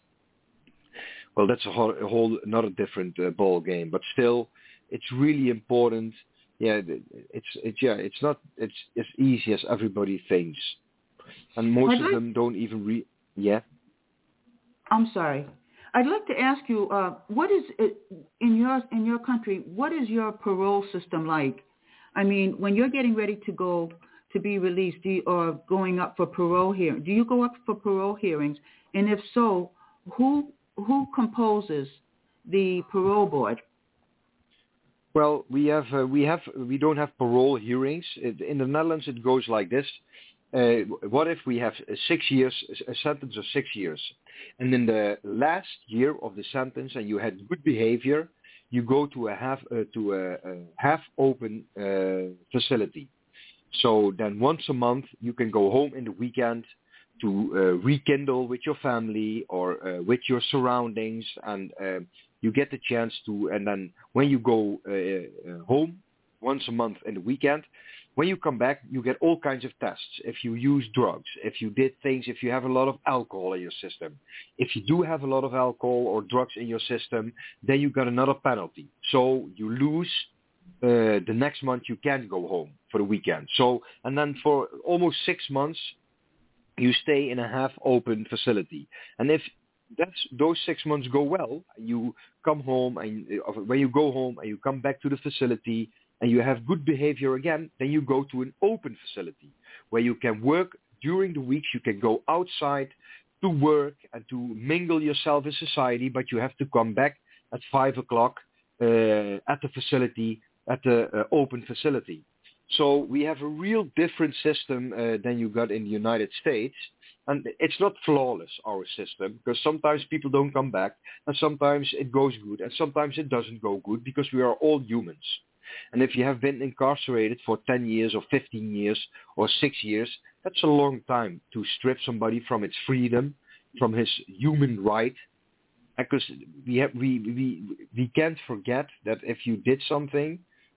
well, that's a whole, a whole another different uh, ball game. But still, it's really important. Yeah, it's it's yeah, it's not it's as easy as everybody thinks, and most I'd of like, them don't even read. Yeah. I'm sorry. I'd like to ask you, uh, what is it in your in your country? What is your parole system like? I mean, when you're getting ready to go to be released, do you, or going up for parole hearing, do you go up for parole hearings? And if so, who who composes the parole board? Well, we have uh, we have we don't have parole hearings. It, in the Netherlands, it goes like this: uh, what if we have uh, six years, a sentence of six years, and in the last year of the sentence, and you had good behavior, you go to a half uh, to a, a half open uh, facility. So then once a month, you can go home in the weekend to uh, rekindle with your family or uh, with your surroundings, and uh, you get the chance to, and then when you go uh, uh, home once a month in the weekend, when you come back, you get all kinds of tests. If you use drugs, if you did things, if you have a lot of alcohol in your system. If you do have a lot of alcohol or drugs in your system, then you got another penalty. So you lose, uh, the next month you can't go home for the weekend. So, and then for almost six months, you stay in a half-open facility. And if that's those six months go well, you come home, and uh, when you go home and you come back to the facility and you have good behavior again, then you go to an open facility where you can work during the weeks. You can go outside to work and to mingle yourself in society, but you have to come back at five o'clock uh, at the facility, at the uh, open facility. So we have a real different system uh, than you got in the United States. And it's not flawless, our system, because sometimes people don't come back, and sometimes it goes good, and sometimes it doesn't go good, because we are all humans. And if you have been incarcerated for ten years or fifteen years or six years, that's a long time to strip somebody from its freedom, from his human right. Because we, have, we, we, we can't forget that if you did something,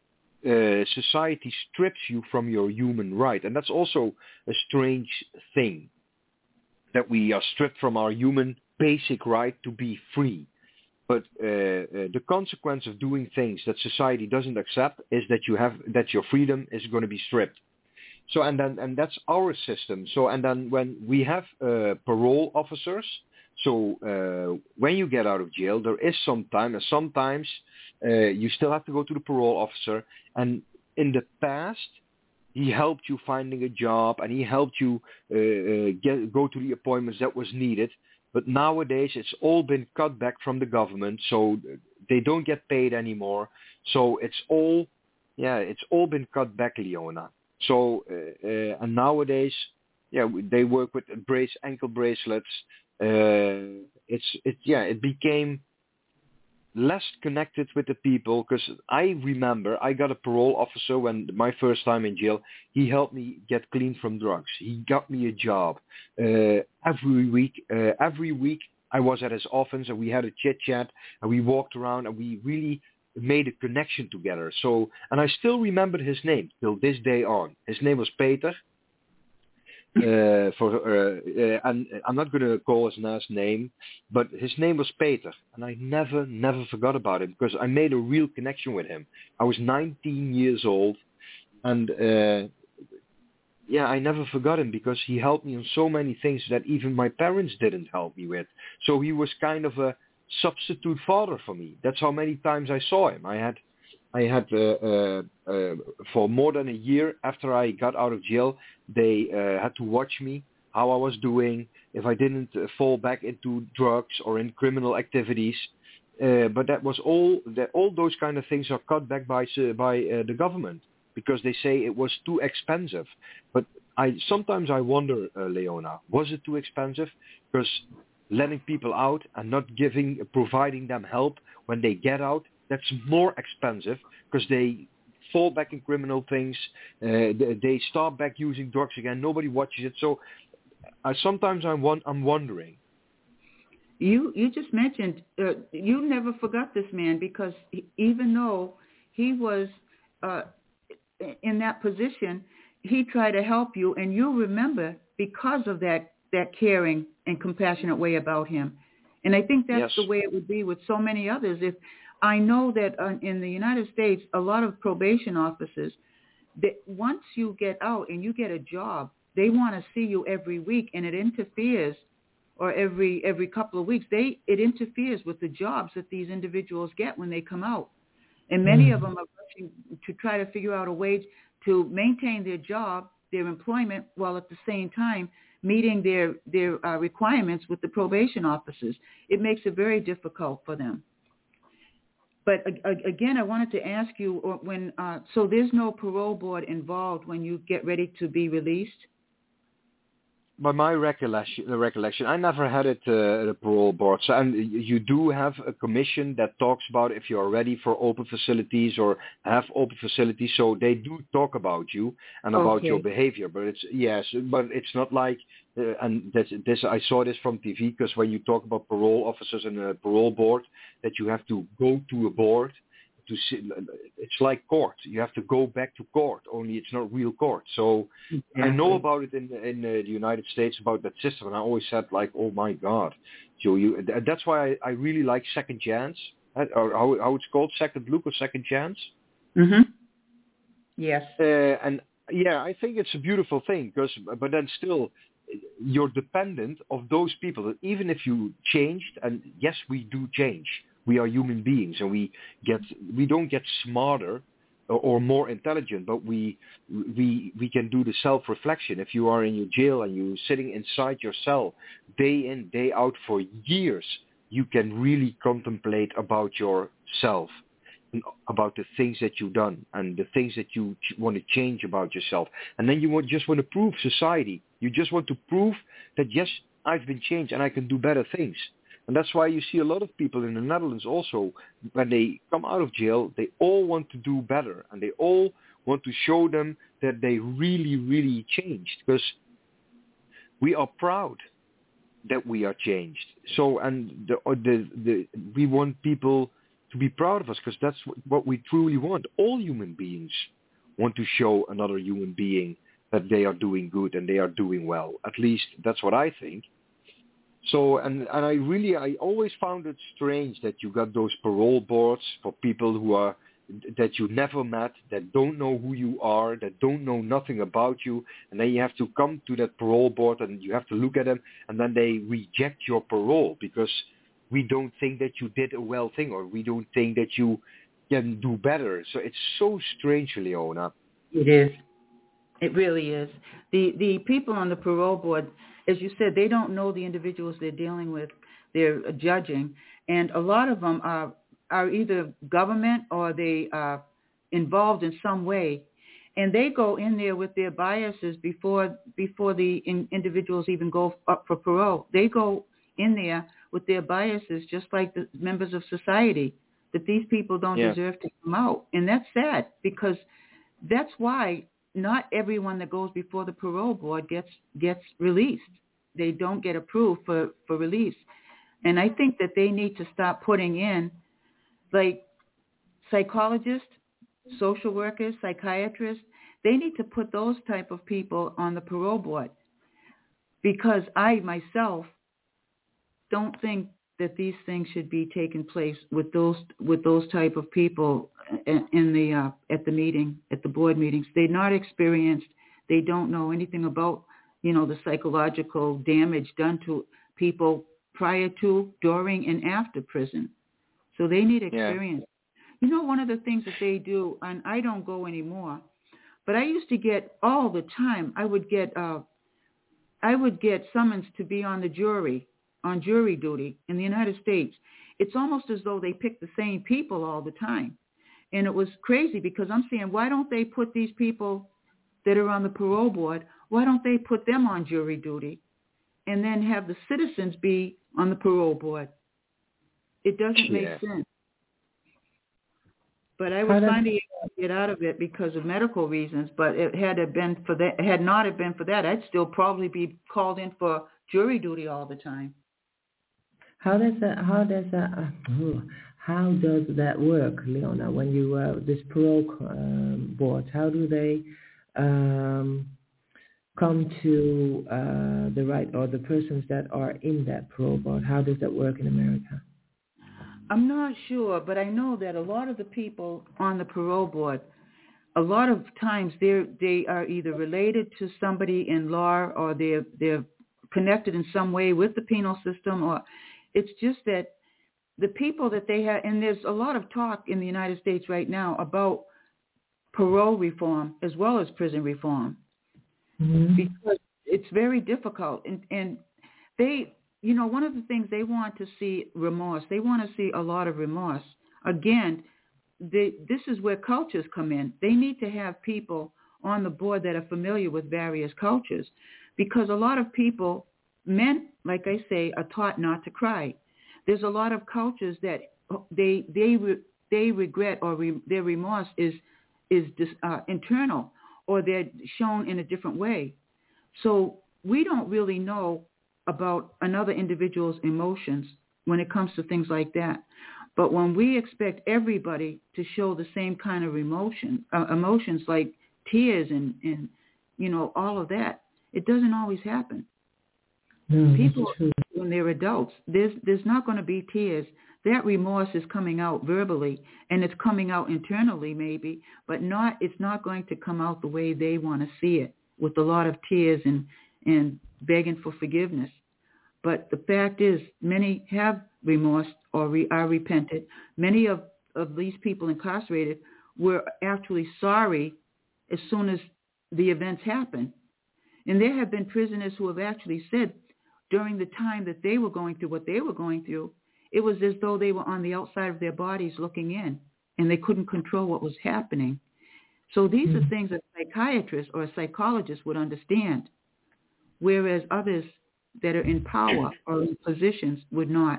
uh, society strips you from your human right. And that's also a strange thing, that we are stripped from our human basic right to be free. But uh, uh, the consequence of doing things that society doesn't accept is that you have that your freedom is going to be stripped. So and then and that's our system. So and then when we have uh, parole officers, so uh, when you get out of jail, there is some time, and sometimes uh, you still have to go to the parole officer. And in the past, he helped you finding a job, and he helped you uh, uh, get go to the appointments that was needed. But nowadays, it's all been cut back from the government, so they don't get paid anymore. So it's all, yeah, it's all been cut back, Leona. So uh, uh, and nowadays, yeah, they work with brace ankle bracelets. Uh, it's it yeah, it became less connected with the people, because I remember I got a parole officer when my first time in jail. He helped me get clean from drugs. He got me a job. Uh, every week, uh, every week I was at his office, and we had a chit chat, and we walked around, and we really made a connection together. So, and I still remember his name till this day on. His name was Peter. Uh, for uh, uh, and I'm not going to call his last name, but his name was Peter, and I never, never forgot about him, because I made a real connection with him. I was nineteen years old, and uh, yeah, I never forgot him, because he helped me on so many things that even my parents didn't help me with. So he was kind of a substitute father for me. That's how many times I saw him. I had I had uh, uh, uh, for more than a year after I got out of jail, they uh, had to watch me, how I was doing, if I didn't uh, fall back into drugs or in criminal activities. Uh, but that was all. That all those kind of things are cut back by uh, by uh, the government, because they say it was too expensive. But I sometimes I wonder, uh, Leona, was it too expensive? Because letting people out and not giving, providing them help when they get out, that's more expensive, because they fall back in criminal things. Uh, they, they start back using drugs again. Nobody watches it. So uh, sometimes I'm, I'm wondering. You you just mentioned, uh, you never forgot this man, because he, even though he was uh, in that position, he tried to help you, and you remember because of that, that caring and compassionate way about him. And I think that's Yes. the way it would be with so many others. If I know that uh, in the United States, a lot of probation officers, that once you get out and you get a job, they want to see you every week, and it interferes, or every every couple of weeks, they it interferes with the jobs that these individuals get when they come out. And many mm. of them are rushing to try to figure out a way to maintain their job, their employment, while at the same time meeting their, their uh, requirements with the probation officers. It makes it very difficult for them. But uh, again, I wanted to ask you, when uh, so there's no parole board involved when you get ready to be released? By my recollection, the recollection, I never had it uh, at a parole board. So, and you do have a commission that talks about if you are ready for open facilities or have open facilities. So they do talk about you and about okay. your behavior. But it's yes, but it's not like. Uh, and this, this, I saw this from T V, because when you talk about parole officers and a parole board, that you have to go to a board to see. It's like court. You have to go back to court. Only it's not real court. So exactly. I know about it in in uh, the United States, about that system, and I always said like, oh my God. So you. That's why I, I really like Second Chance, or how how it's called, Second Look or Second Chance. Mm-hmm. Yes. Uh, and yeah, I think it's a beautiful thing, because but then still, you're dependent of those people. Even if you changed, and yes, we do change. We are human beings, and we get we don't get smarter or, or more intelligent, but we we we can do the self-reflection. If you are in your jail and you're sitting inside your cell day in, day out for years, you can really contemplate about yourself, about the things that you've done and the things that you want to change about yourself. And then you want, just want to prove society. You just want to prove that, yes, I've been changed and I can do better things. And that's why you see a lot of people in the Netherlands also, when they come out of jail, they all want to do better, and they all want to show them that they really, really changed, because we are proud that we are changed. So, and the, the, the, we want people to be proud of us, because that's what we truly want. All human beings want to show another human being that they are doing good and they are doing well. At least that's what I think. So, and, and I really, I always found it strange that you got those parole boards for people who are, that you never met, that don't know who you are, that don't know nothing about you, and then you have to come to that parole board and you have to look at them, and then they reject your parole because we don't think that you did a well thing, or we don't think that you can do better. So it's so strange, Leona. It is. It really is. The the people on the parole board, as you said, they don't know the individuals they're dealing with. They're judging, and a lot of them are are either government or they are involved in some way, and they go in there with their biases before before the in, individuals even go up for parole. They go in there with their biases, just like the members of society, that these people don't yeah. deserve to come out, and that's sad, because that's why not everyone that goes before the parole board gets gets released. They don't get approved for, for release. And I think that they need to stop putting in, like, psychologists, social workers, psychiatrists. They need to put those type of people on the parole board, because I myself don't think that these things should be taking place with those with those type of people in, in the uh, at the meeting, at the board meetings. They're not experienced. They don't know anything about, you know, the psychological damage done to people prior to, during, and after prison. So they need experience. Yeah. You know, one of the things that they do, and I don't go anymore, but I used to get all the time. I would get uh, I would get summons to be on the jury. on jury duty in the United States. It's almost as though they pick the same people all the time. And it was crazy, because I'm saying, why don't they put these people that are on the parole board, why don't they put them on jury duty and then have the citizens be on the parole board? It doesn't make yeah. sense. But I was finally able to get out of it because of medical reasons. But it had it been for that, had not have been for that, I'd still probably be called in for jury duty all the time. How does that? How does that? Uh, how does that work, Leona? When you uh, this parole um, board, how do they um, come to uh, the right, or the persons that are in that parole board? How does that work in America? I'm not sure, but I know that a lot of the people on the parole board, a lot of times they they are either related to somebody in law, or they're they're connected in some way with the penal system, or it's just that the people that they have, and there's a lot of talk in the United States right now about parole reform as well as prison reform, mm-hmm. because it's very difficult. And, and they, you know, one of the things they want to see remorse. They want to see a lot of remorse. Again, they, this is where cultures come in. They need to have people on the board that are familiar with various cultures, because a lot of people, men, like I say, are taught not to cry. There's a lot of cultures that they they they regret, or re, their remorse is is dis, uh, internal, or they're shown in a different way. So we don't really know about another individual's emotions when it comes to things like that. But when we expect everybody to show the same kind of emotion, uh, emotions like tears and, and you know all of that, it doesn't always happen. No, people, when they're adults, there's there's not going to be tears. That remorse is coming out verbally, and it's coming out internally maybe, but not. It's not going to come out the way they want to see it, with a lot of tears and, and begging for forgiveness. But the fact is, many have remorse or re, are repentant. Many of, of these people incarcerated were actually sorry as soon as the events happened. And there have been prisoners who have actually said, during the time that they were going through what they were going through, it was as though they were on the outside of their bodies looking in, and they couldn't control what was happening. So these mm-hmm. are things that a psychiatrist or a psychologist would understand, whereas others that are in power or in positions would not.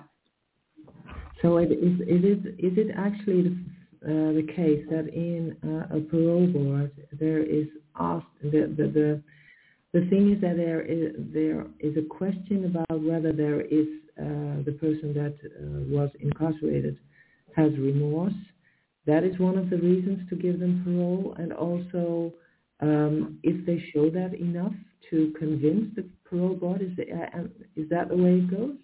So it is, it is, is it actually the, uh, the case that in uh, a parole board there is asked, the, the, the The thing is that there is there is a question about whether there is uh, the person that uh, was incarcerated has remorse, that is one of the reasons to give them parole. And also, um, if they show that enough to convince the parole board, is, the, uh, is that the way it goes?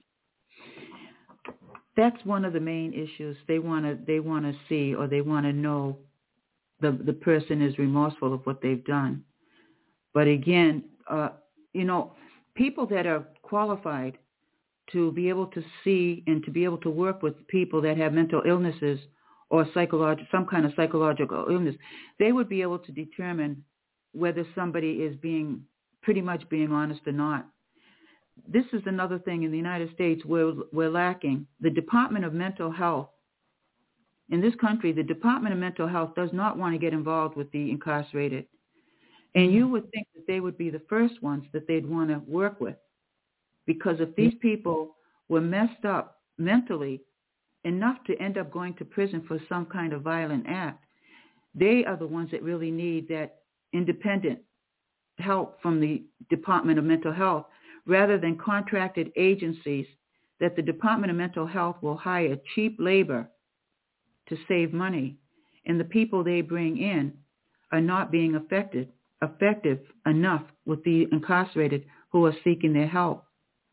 That's one of the main issues. They want to they want to see, or they want to know the the person is remorseful of what they've done. But again, uh, you know, people that are qualified to be able to see and to be able to work with people that have mental illnesses or psychological, some kind of psychological illness, they would be able to determine whether somebody is being pretty much being honest or not. This is another thing in the United States where we're lacking. The Department of Mental Health in this country, the Department of Mental Health does not want to get involved with the incarcerated. And you would think that they would be the first ones that they'd want to work with. Because if these people were messed up mentally enough to end up going to prison for some kind of violent act, they are the ones that really need that independent help from the Department of Mental Health, rather than contracted agencies that the Department of Mental Health will hire cheap labor to save money, and the people they bring in are not being affected, effective enough with the incarcerated who are seeking their help.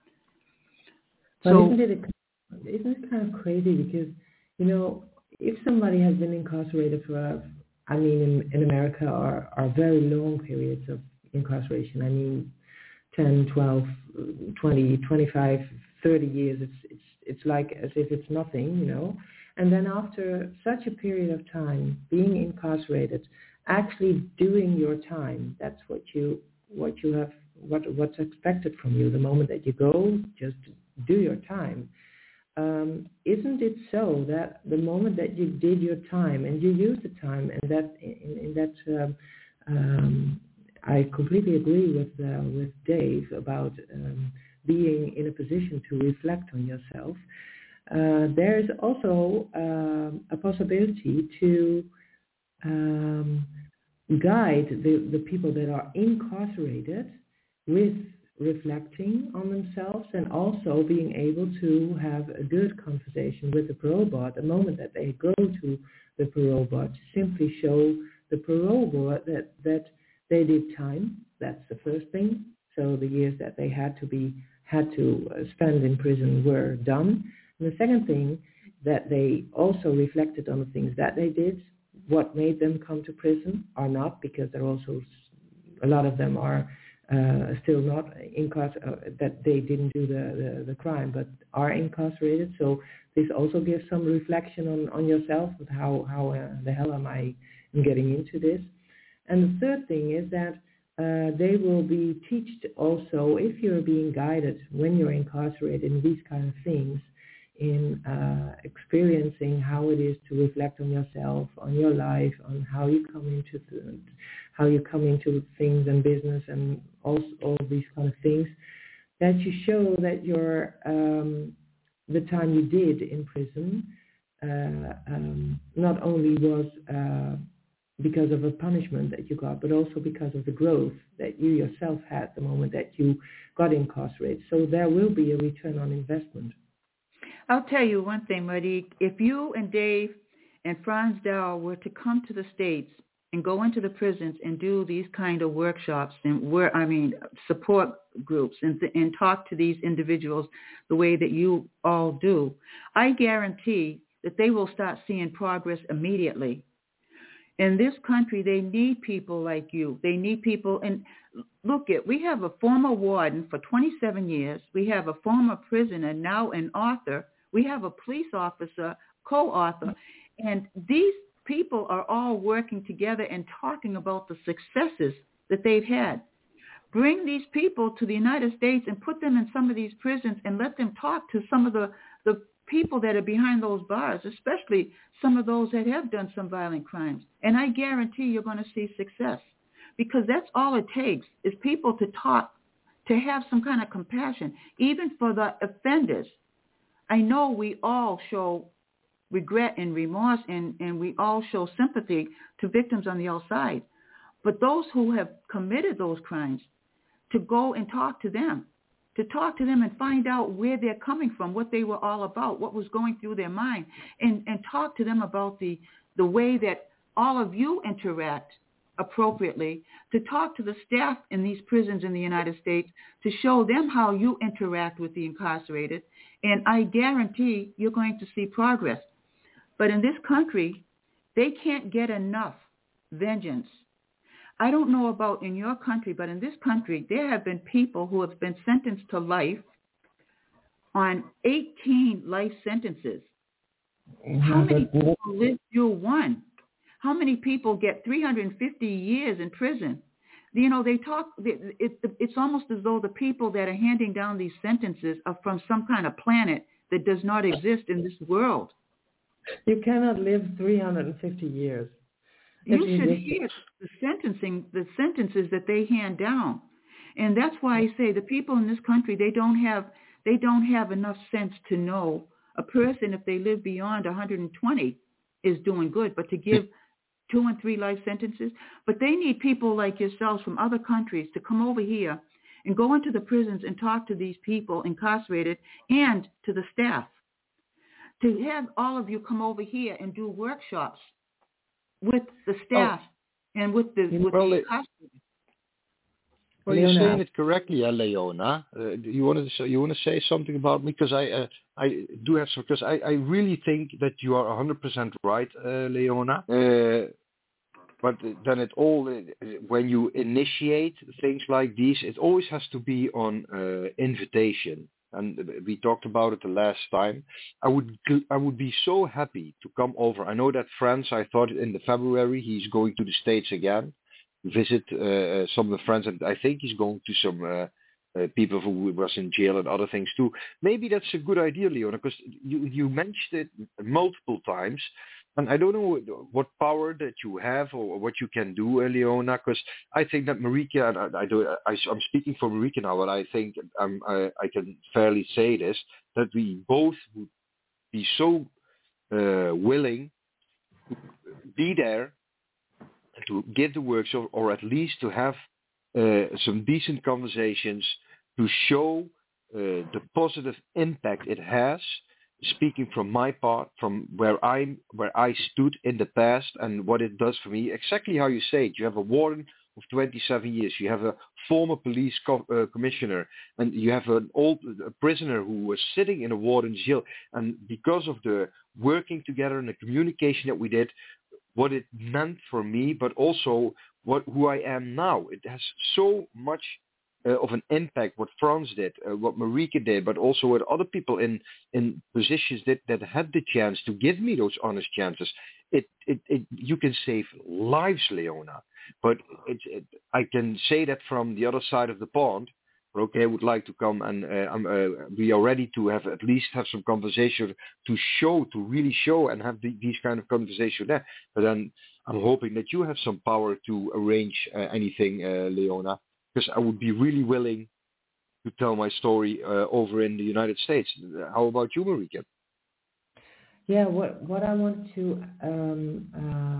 But So, isn't it, isn't it kind of crazy? Because, you know, if somebody has been incarcerated for, I mean, in, in America are, are very long periods of incarceration. I mean, ten, twelve, twenty, twenty-five, thirty years, it's, it's, it's like as if it's nothing, you know. And then after such a period of time, being incarcerated, actually doing your time, that's what you, what you have, what, what's expected from you. The moment that you go, just do your time. Um, isn't it so that the moment that you did your time and you used the time, and that in, in that um, um, I completely agree with uh, with Dave about um, being in a position to reflect on yourself. Uh, there is also um, a possibility to um, guide the, the people that are incarcerated with reflecting on themselves, and also being able to have a good conversation with the parole board the moment that they go to the parole board, to simply show the parole board that, that they did time. That's the first thing. So the years that they had to be had to spend in prison were done. And the second thing, that they also reflected on the things that they did, what made them come to prison or not, because there are also a lot of them are uh, still not incarcerated, uh, that they didn't do the, the, the crime but are incarcerated. So this also gives some reflection on, on yourself with how, how uh, the hell am I getting into this. And the third thing is that uh, they will be taught also, if you're being guided when you're incarcerated in these kind of things, in uh, experiencing how it is to reflect on yourself, on your life, on how you come into the, how you come into things and business and all, all these kind of things, that you show that your um, the time you did in prison uh, um, not only was uh, because of a punishment that you got, but also because of the growth that you yourself had the moment that you got incarcerated. So there will be a return on investment. I'll tell you one thing, Marie. If you and Dave and Franz Dow were to come to the States and go into the prisons and do these kind of workshops and where I mean support groups and, and talk to these individuals the way that you all do, I guarantee that they will start seeing progress immediately. In this country, they need people like you. They need people. And look, at we have a former warden for twenty-seven years. We have a former prisoner, now an author. We have a police officer, co-author. And these people are all working together and talking about the successes that they've had. Bring these people to the United States and put them in some of these prisons and let them talk to some of the, the people that are behind those bars, especially some of those that have done some violent crimes. And I guarantee you're going to see success, because that's all it takes is people to talk, to have some kind of compassion, even for the offenders. I know we all show regret and remorse, and, and we all show sympathy to victims on the outside. But those who have committed those crimes, to go and talk to them, to talk to them and find out where they're coming from, what they were all about, what was going through their mind, and, and talk to them about the, the way that all of you interact appropriately, to talk to the staff in these prisons in the United States, to show them how you interact with the incarcerated, and I guarantee you're going to see progress. But in this country, they can't get enough vengeance. I don't know about in your country, but in this country, there have been people who have been sentenced to life on eighteen life sentences. How many people live through one? How many people get three hundred fifty years in prison? You know, they talk, it, it, it's almost as though the people that are handing down these sentences are from some kind of planet that does not exist in this world. You cannot live three hundred fifty years. You should hear the sentencing, the sentences that they hand down. And that's why I say the people in this country, they don't have, they don't have enough sense to know a person, if they live beyond one hundred twenty, is doing good, but to give two and three life sentences. But they need people like yourselves from other countries to come over here and go into the prisons and talk to these people incarcerated and to the staff. To have all of you come over here and do workshops with the staff oh. and with the, with well, the it, incarcerated. Well, you're saying it correctly, uh, Leona. Uh, you want to say, you want to say something about me, because I uh, I do have some, because I, I really think that you are one hundred percent right, uh, Leona. Uh, but then it all, when you initiate things like these, it always has to be on uh, invitation. And we talked about it the last time. I would I would be so happy to come over. I know that France, I thought in the February he's going to the States again, visit uh, some of the friends, and I think he's going to some uh, uh, people who was in jail and other things too. Maybe that's a good idea, Leona, because you you mentioned it multiple times, and I don't know what power that you have or what you can do, uh, Leona, because I think that Marika, and I, I do, I, I'm speaking for Marika now, but I think I'm, I, I can fairly say this, that we both would be so uh, willing to be there, to give the workshop, or at least to have uh, some decent conversations to show uh, the positive impact it has, speaking from my part, from where I where I stood in the past and what it does for me. Exactly how you say it. You have a warden of twenty-seven years. You have a former police co- uh, commissioner, and you have an old a prisoner who was sitting in a warden's jail. And because of the working together and the communication that we did, what it meant for me, but also what who I am now. It has so much uh, of an impact, what Frans did, uh, what Marika did, but also what other people in, in positions that, that had the chance to give me those honest chances. It, it, it you can save lives, Leona, but it, it, I can say that from the other side of the pond. Okay, I would like to come, and uh, I'm, uh, we are ready to have at least have some conversation to show, to really show and have the, these kind of conversation there. But then I'm hoping that you have some power to arrange uh, anything, uh, Leona, because I would be really willing to tell my story uh, over in the United States. How about you, Marika? Yeah, what what I want to um,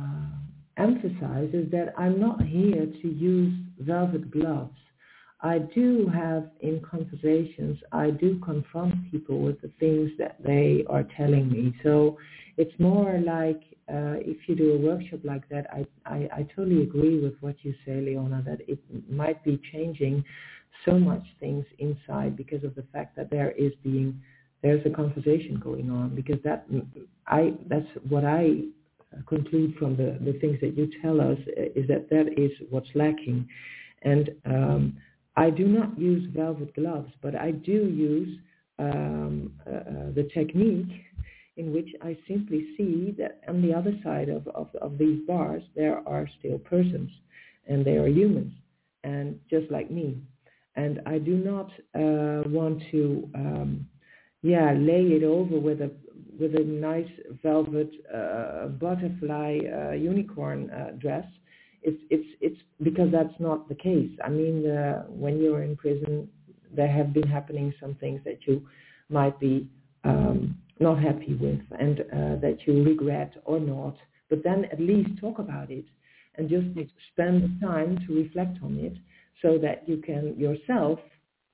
uh, emphasize is that I'm not here to use velvet gloves. I do have, in conversations, I do confront people with the things that they are telling me. So it's more like uh, if you do a workshop like that, I, I, I totally agree with what you say, Leona, that it might be changing so much things inside because of the fact that there is being, there's a conversation going on. Because that, I, that's what I conclude from the, the things that you tell us, is that that is what's lacking. And um, I do not use velvet gloves, but I do use um, uh, the technique in which I simply see that on the other side of, of, of these bars, there are still persons, and they are humans, and just like me. And I do not uh, want to, um, yeah, lay it over with a with a nice velvet uh, butterfly uh, unicorn uh, dress. It's it's it's because that's not the case. I mean, uh, when you're in prison, there have been happening some things that you might be um, not happy with, and uh, that you regret or not. But then at least talk about it, and just spend the time to reflect on it, so that you can yourself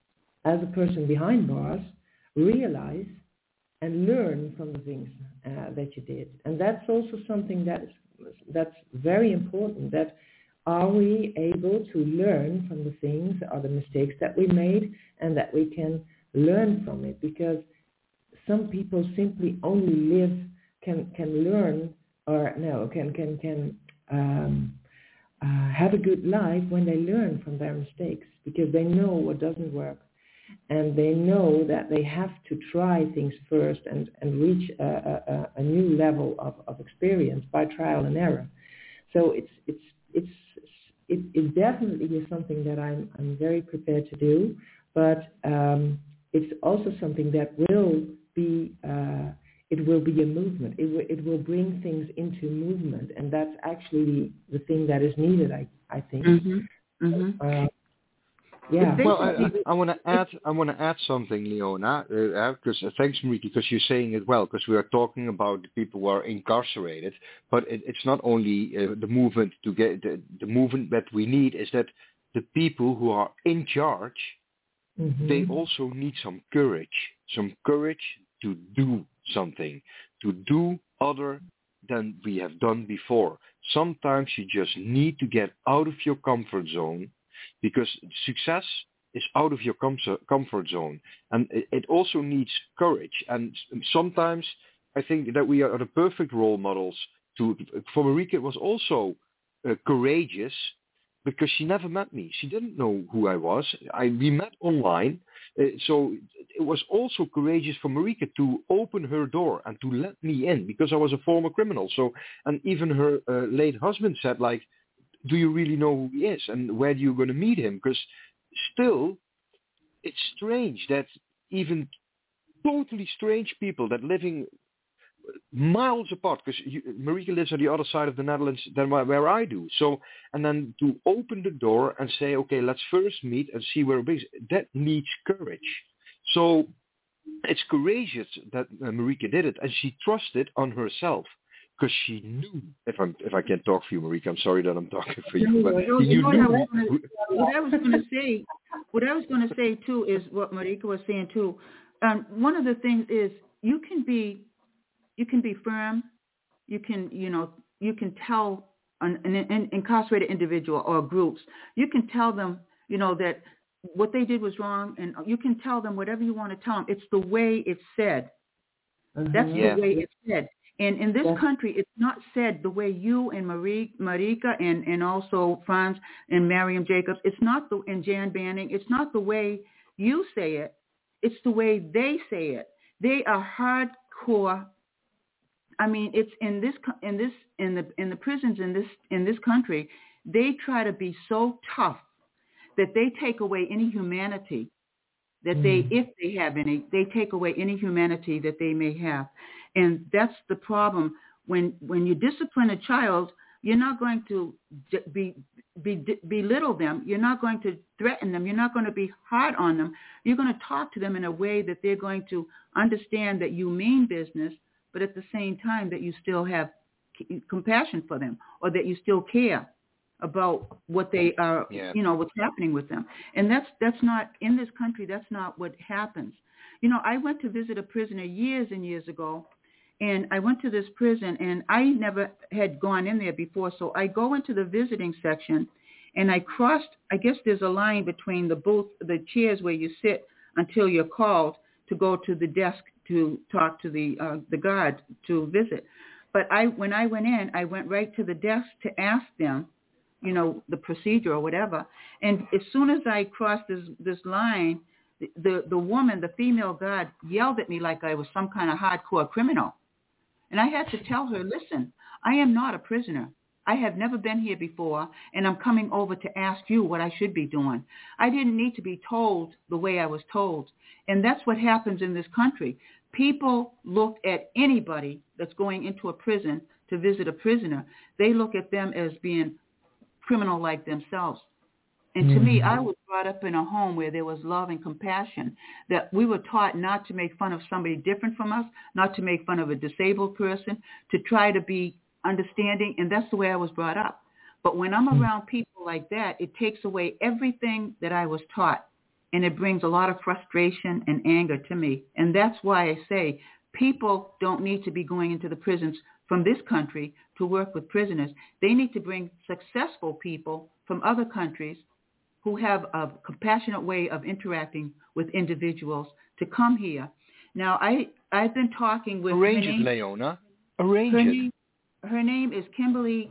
as a person behind bars, realize and learn from the things uh, that you did. And that's also something that is, that's very important, that are we able to learn from the things or the mistakes that we made, and that we can learn from it? Because some people simply only live, can can learn, or no, can can can um, uh, have a good life when they learn from their mistakes, because they know what doesn't work, and they know that they have to try things first and, and reach a, a, a new level of, of experience by trial and error. So it's it's it's it, it definitely is something that I'm I'm very prepared to do, but um, it's also something that will be uh, it will be a movement. It will it will bring things into movement, and that's actually the thing that is needed. I I think. Mm-hmm. Mm-hmm. Uh, yeah. Well, I, I want to add. I want to add something, Leona, uh, because uh, thanks, Marieke, because you're saying it well. Because we are talking about the people who are incarcerated, but it, it's not only uh, the movement to get the, the movement that we need is that the people who are in charge, mm-hmm. they also need some courage, some courage to do something, to do other than we have done before. Sometimes you just need to get out of your comfort zone, because success is out of your com- comfort zone. And it, it also needs courage. And sometimes I think that we are the perfect role models. To, for Marieke, it was also uh, courageous, because she never met me. She didn't know who I was. I, we met online. Uh, so it was also courageous for Marieke to open her door and to let me in, because I was a former criminal. So, and even her uh, late husband said, like, do you really know who he is, and where are you going to meet him? Because still, it's strange that even totally strange people that living miles apart, because Marieke lives on the other side of the Netherlands than where, where I do. So, and then to open the door and say, okay, let's first meet and see where it is, that needs courage. So it's courageous that uh, Marieke did it, and she trusted on herself. Because she knew, if I'm, if I can't talk for you, Marieke, I'm sorry that I'm talking for you. But no, you, you know knew. What I was going to say, what I was going to say too is what Marieke was saying too. Um, one of the things is you can be, you can be firm, you can, you know, you can tell an, an, an incarcerated individual or groups, you can tell them, you know, that what they did was wrong, and you can tell them whatever you want to tell them. It's the way it's said. Mm-hmm. That's yeah. the way it's said. And in this yes. country, it's not said the way you and Marie, Marieke and, and also Franz and Miriam Jacobs, it's not the, and Jan Banning, it's not the way you say it. It's the way they say it. They are hardcore. I mean, it's in this, in this, in the, in the prisons in this, in this country, they try to be so tough that they take away any humanity that they, mm. if they have any, they take away any humanity that they may have. And that's the problem. When when you discipline a child, you're not going to be, be, belittle them. You're not going to threaten them. You're not going to be hard on them. You're going to talk to them in a way that they're going to understand that you mean business, but at the same time that you still have compassion for them, or that you still care about what they are, yeah. you know, what's happening with them. And that's that's not, in this country, that's not what happens. You know, I went to visit a prisoner years and years ago, and I went to this prison, and I never had gone in there before. So I go into the visiting section, and I crossed, I guess there's a line between the booth, the chairs where you sit until you're called to go to the desk to talk to the uh, the guard to visit. But I, when I went in, I went right to the desk to ask them, you know, the procedure or whatever. And as soon as I crossed this this line, the, the, the woman, the female guard, yelled at me like I was some kind of hardcore criminal. And I had to tell her, listen, I am not a prisoner. I have never been here before, and I'm coming over to ask you what I should be doing. I didn't need to be told the way I was told. And that's what happens in this country. People look at anybody that's going into a prison to visit a prisoner. They look at them as being criminal like themselves. And to mm-hmm. me, I was brought up in a home where there was love and compassion, that we were taught not to make fun of somebody different from us, not to make fun of a disabled person, to try to be understanding, and that's the way I was brought up. But when I'm around people like that, it takes away everything that I was taught. and it brings a lot of frustration and anger to me. And that's why I say people don't need to be going into the prisons from this country to work with prisoners. They need to bring successful people from other countries who have a compassionate way of interacting with individuals to come here. Now, I, I've been talking with... Arrange name, it, Leona. Arrange her it. Name, her name is Kimberly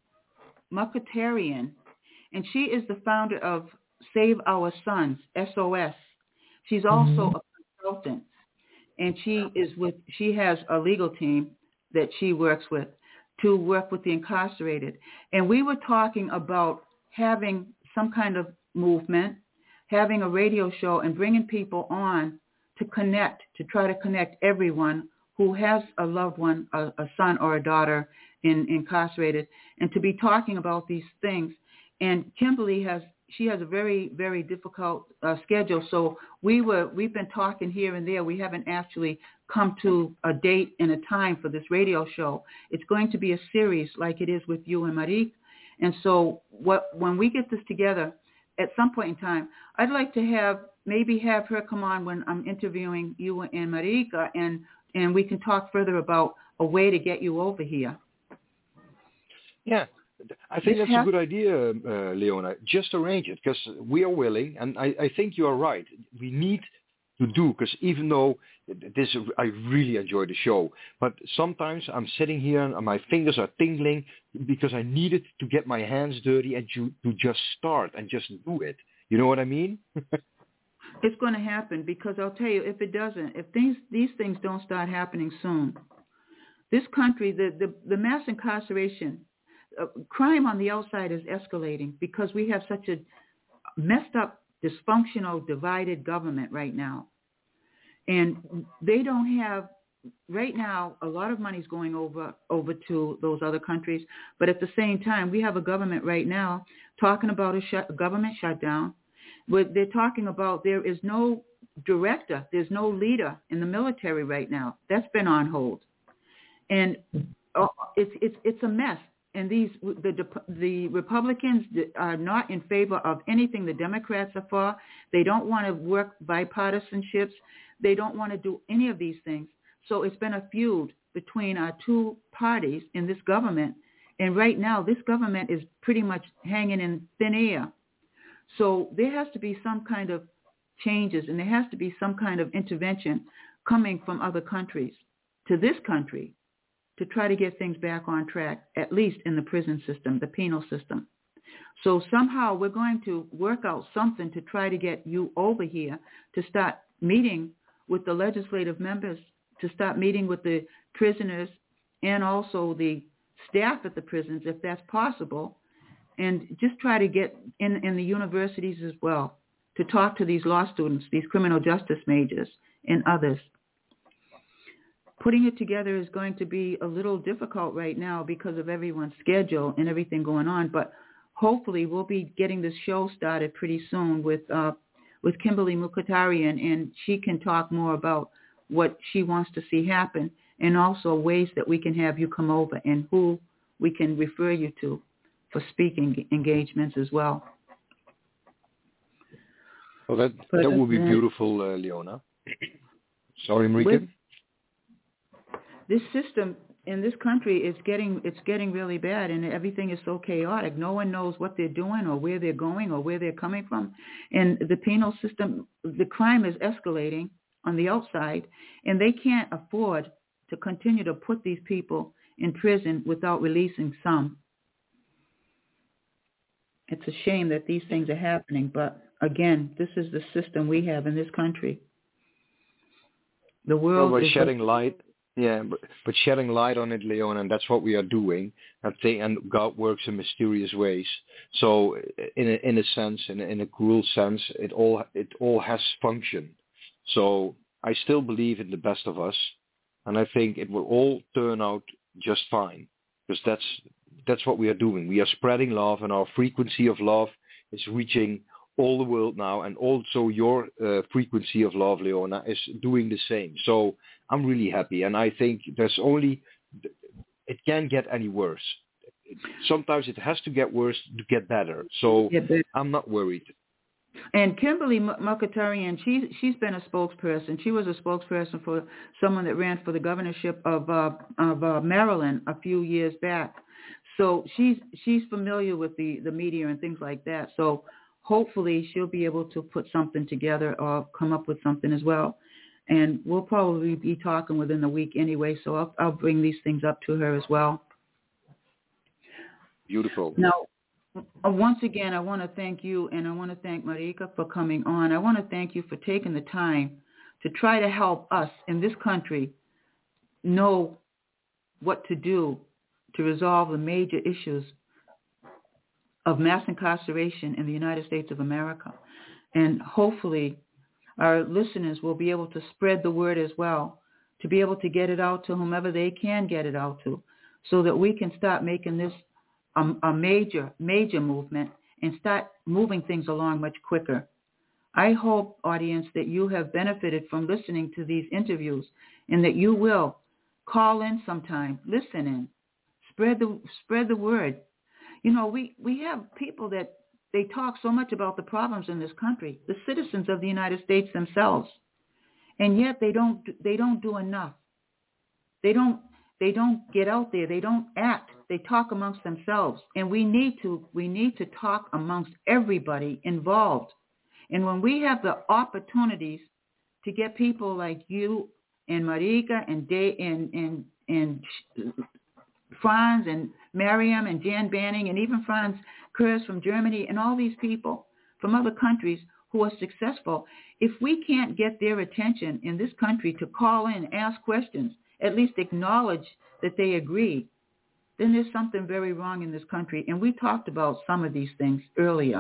Mukatarian, and she is the founder of Save Our Sons, S O S. She's also mm-hmm. a consultant, and she is with. She has a legal team that she works with to work with the incarcerated. And we were talking about having some kind of movement, having a radio show, and bringing people on to connect, to try to connect everyone who has a loved one, a, a son or a daughter in, incarcerated, and to be talking about these things. And Kimberly has, she has a very, very difficult uh, schedule. So we were, we've been talking here and there. We haven't actually come to a date and a time for this radio show. It's going to be a series like it is with you and Marique. And so what, when we get this together, at some point in time, I'd like to have, maybe have her come on when I'm interviewing you and Marika, and, and we can talk further about a way to get you over here. Yeah, I think that's a good idea, uh, Leona. Just arrange it, because we are willing, and I, I think you are right. We need to do, because even though this, I really enjoy the show, but sometimes I'm sitting here and my fingers are tingling because I needed to get my hands dirty and to, to just start and just do it. You know what I mean? It's going to happen, because I'll tell you, if it doesn't, if things, these things don't start happening soon, this country, the, the, the mass incarceration, uh, crime on the outside is escalating because we have such a messed up, dysfunctional, divided government right now. And they don't have, right now, a lot of money is going over, over to those other countries. But at the same time, we have a government right now talking about a, shut, a government shutdown. But they're talking about there is no director, there's no leader in the military right now. That's been on hold. And uh, it's, it's, it's a mess. And these the the Republicans are not in favor of anything the Democrats are for. They don't want to work bipartisanships. They don't want to do any of these things. So it's been a feud between our two parties in this government. And right now, this government is pretty much hanging in thin air. So there has to be some kind of changes, and there has to be some kind of intervention coming from other countries to this country to try to get things back on track, at least in the prison system, the penal system. So somehow we're going to work out something to try to get you over here to start meeting with the legislative members, to start meeting with the prisoners and also the staff at the prisons, if that's possible, and just try to get in, in the universities as well to talk to these law students, these criminal justice majors and others. Putting it together is going to be a little difficult right now because of everyone's schedule and everything going on, but hopefully we'll be getting this show started pretty soon with uh, with Kimberly Mukatarian, and she can talk more about what she wants to see happen and also ways that we can have you come over and who we can refer you to for speaking engagements as well. Well, that, that would be beautiful, uh, Leona. Sorry, Marika? This system in this country is getting, it's getting really bad, and everything is so chaotic. No one knows what they're doing or where they're going or where they're coming from. And the penal system, the crime is escalating on the outside, and they can't afford to continue to put these people in prison without releasing some. It's a shame that these things are happening, but again, this is the system we have in this country. The world well, by is shedding a- light. Yeah, but, but shedding light on it, Leon, and that's what we are doing. I think, and God works in mysterious ways. So, in a, in a sense, in a, in a cruel sense, it all it all has function. So, I still believe in the best of us, and I think it will all turn out just fine, because that's that's what we are doing. We are spreading love, and our frequency of love is reaching all the world now, and also your uh, frequency of love, Leona, is doing the same. So I'm really happy, and I think there's only, it can't get any worse. Sometimes it has to get worse to get better. So I'm not worried. And Kimberly Mukatarian, she's she's been a spokesperson. She was a spokesperson for someone that ran for the governorship of uh, of uh, Maryland a few years back. So she's she's familiar with the, the media and things like that. So hopefully she'll be able to put something together or come up with something as well. And we'll probably be talking within the week anyway. So I'll I'll bring these things up to her as well. Beautiful. Now, once again, I want to thank you, and I want to thank Marika for coming on. I want to thank you for taking the time to try to help us in this country know what to do to resolve the major issues of mass incarceration in the United States of America. And hopefully our listeners will be able to spread the word as well, to be able to get it out to whomever they can get it out to, so that we can start making this a, a major, major movement and start moving things along much quicker. I hope, audience, that you have benefited from listening to these interviews and that you will call in sometime, listen in, spread the spread the word. You know, we, we have people that they talk so much about the problems in this country, the citizens of the United States themselves, and yet they don't they don't do enough. They don't they don't get out there. They don't act. They talk amongst themselves, and we need to we need to talk amongst everybody involved. And when we have the opportunities to get people like you and Marika and Day and and and Franz and Miriam and Jan Banning and even Franz Kurz from Germany and all these people from other countries who are successful, if we can't get their attention in this country to call in, ask questions, at least acknowledge that they agree, then there's something very wrong in this country. And we talked about some of these things earlier.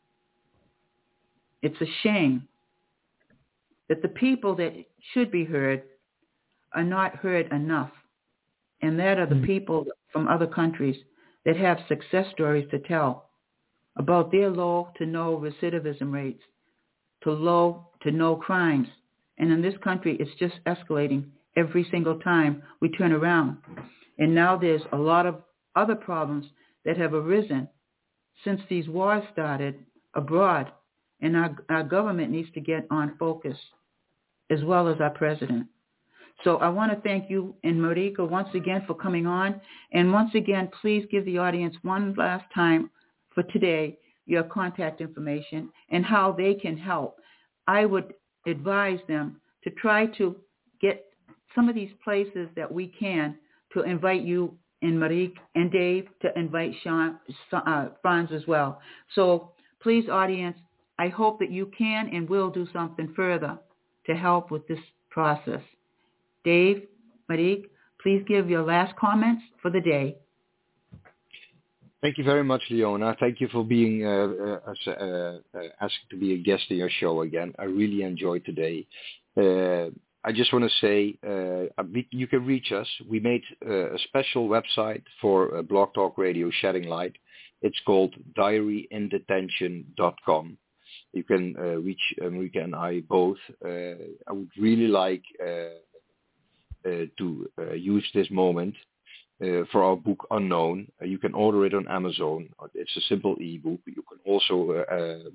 It's a shame that the people that should be heard are not heard enough. And that are the people from other countries that have success stories to tell about their low to no recidivism rates, to low to no crimes. And in this country, it's just escalating every single time we turn around. And now there's a lot of other problems that have arisen since these wars started abroad. And our, our government needs to get on focus, as well as our president. So I want to thank you and Marika once again for coming on. And once again, please give the audience one last time for today your contact information and how they can help. I would advise them to try to get some of these places that we can to invite you and Marika and Dave to invite Sean, uh, Franz as well. So please, audience, I hope that you can and will do something further to help with this process. Dave, Marika, please give your last comments for the day. Thank you very much, Leona. Thank you for being uh, uh, uh, asked to be a guest in your show again. I really enjoyed today. Uh, I just want to say uh, you can reach us. We made uh, a special website for uh, Blog Talk Radio Shedding Light. It's called diary in detention dot com. You can uh, reach Marika and I both. Uh, I would really like uh, uh, to uh, use this moment uh, for our book Unknown. Uh, you can order it on Amazon. It's a simple e-book. You can also uh, uh,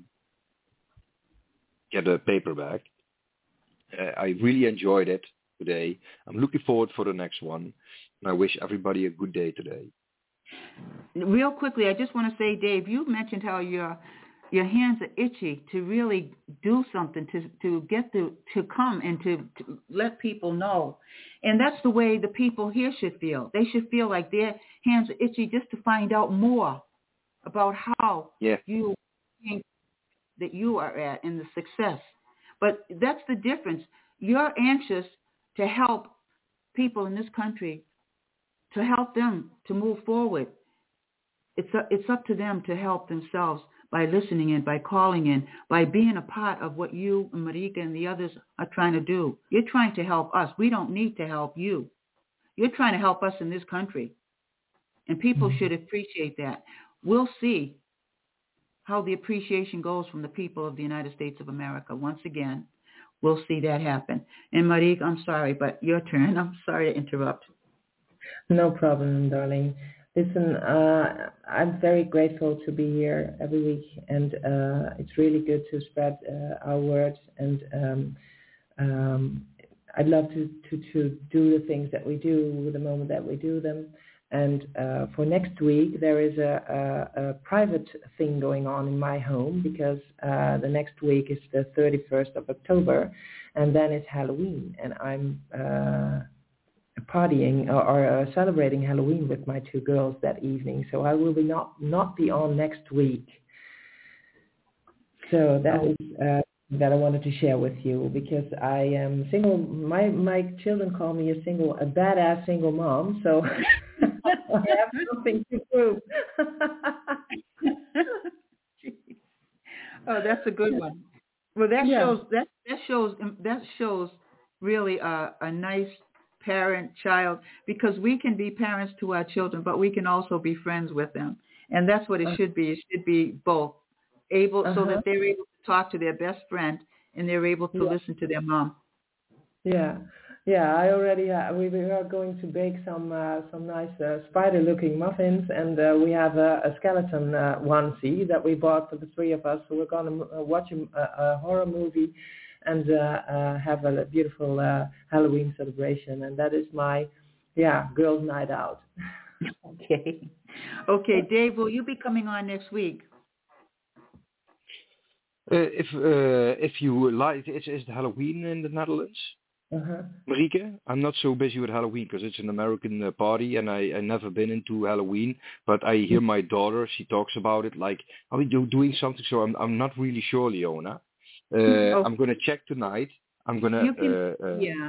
get a paperback. Uh, I really enjoyed it today. I'm looking forward for the next one. And I wish everybody a good day today. Real quickly, I just want to say, Dave, you mentioned how your your hands are itchy to really do something, to to get to, to come and to, to let people know. And that's the way the people here should feel. They should feel like their hands are itchy just to find out more about how yeah. you think that you are at and the success. But that's the difference. You're anxious to help people in this country, to help them to move forward. It's a, it's up to them to help themselves by listening in, by calling in, by being a part of what you and Marika and the others are trying to do. You're trying to help us. We don't need to help you. You're trying to help us in this country. And people mm-hmm. should appreciate that. We'll see how the appreciation goes from the people of the United States of America. Once again, we'll see that happen. And Marika, I'm sorry, but your turn. I'm sorry to interrupt. No problem, darling. Listen, uh, I'm very grateful to be here every week, and uh, it's really good to spread uh, our words. And um, um, I'd love to, to, to do the things that we do the moment that we do them. And uh, for next week, there is a, a, a private thing going on in my home because uh, the next week is the thirty-first of October, and then it's Halloween, and I'm uh, partying or, or uh, celebrating Halloween with my two girls that evening. So I will be not not be on next week. So that Oh. is uh, that I wanted to share with you because I am single. My my children call me a single, a badass single mom. So I have something to prove. Oh, that's a good one. Well, that Yeah. shows that that shows that shows really a, a nice parent-child, because we can be parents to our children, but we can also be friends with them, and that's what it Uh, should be. It should be both, able so Uh-huh. that they're able to talk to their best friend and they're able to Yeah. listen to their mom. Yeah, yeah. I already ha- we, we are going to bake some uh, some nice uh, spider-looking muffins, and uh, we have a, a skeleton uh, onesie that we bought for the three of us. So we're going to uh, watch a, a horror movie and uh, uh, have a beautiful uh, Halloween celebration, and that is my yeah girls' night out. Okay. Okay, Dave, will you be coming on next week? Uh, if uh, if you like, it's, it's Halloween in the Netherlands. Uh-huh. Marieke, I'm not so busy with Halloween because it's an American uh, party and I, I never been into Halloween, but I hear my daughter, she talks about it like, are you doing something? So I'm I'm not really sure, Leona. Uh, Okay. I'm going to check tonight. I'm going to, You can, uh, uh, yeah.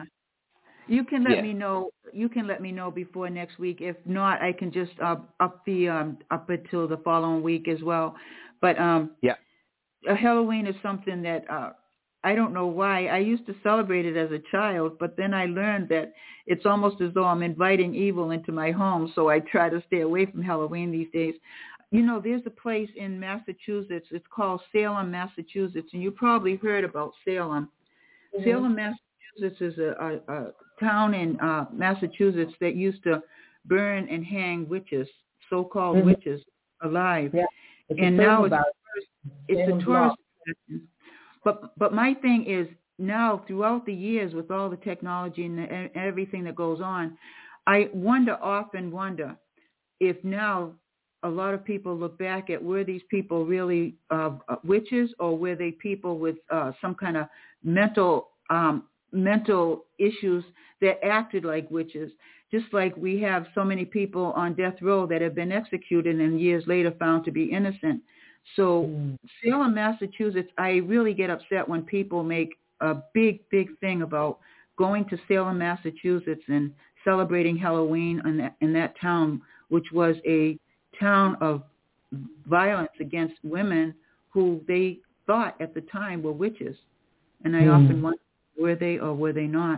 You can let yeah. me know. You can let me know before next week. If not, I can just uh, up the um, up until the following week as well. But um, Yeah. uh, Halloween is something that uh, I don't know why. I used to celebrate it as a child, but then I learned that it's almost as though I'm inviting evil into my home. So I try to stay away from Halloween these days. You know, there's a place in Massachusetts. It's called Salem, Massachusetts, and you probably heard about Salem. Mhm. Salem, Massachusetts is a, a, a town in uh, Massachusetts that used to burn and hang witches, so-called Mhm. witches, alive. Yeah. It's And a film now it's, about it's Salem a Law. tourist attraction. But but my thing is now, throughout the years, with all the technology and, the, and everything that goes on, I wonder, often wonder, if now a lot of people look back at, were these people really uh, witches, or were they people with uh, some kind of mental um, mental issues that acted like witches? Just like we have so many people on death row that have been executed and years later found to be innocent. So Mm. Salem, Massachusetts, I really get upset when people make a big, big thing about going to Salem, Massachusetts and celebrating Halloween in that, in that town, which was a town of violence against women who they thought at the time were witches. And I Mm. often wonder, were they or were they not?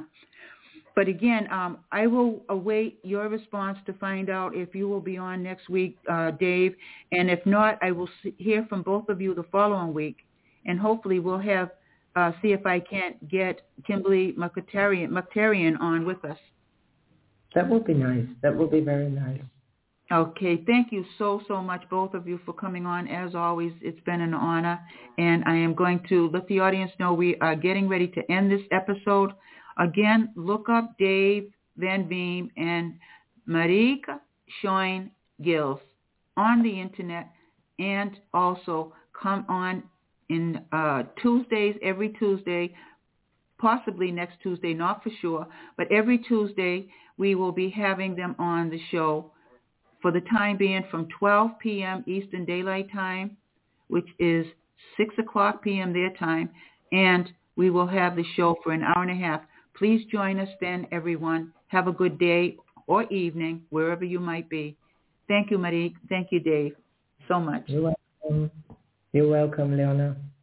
But again, um, I will await your response to find out if you will be on next week, uh, Dave. And if not, I will see, hear from both of you the following week. And hopefully we'll have, uh, see if I can't get Kimberly Mkhitaryan, Mkhitaryan on with us. That would be nice. That would be very nice. Okay, thank you so, so much, both of you, for coming on. As always, it's been an honor. And I am going to let the audience know we are getting ready to end this episode. Again, look up Dave Van Beem and Marieke Schoen Gills on the internet, and also come on in uh, Tuesdays, every Tuesday, possibly next Tuesday, not for sure, but every Tuesday we will be having them on the show for the time being from twelve p.m. Eastern Daylight Time, which is six o'clock p.m. their time, and we will have the show for an hour and a half. Please join us then, everyone. Have a good day or evening, wherever you might be. Thank you, Marieke. Thank you, Dave, so much. You're welcome. You're welcome, Leona.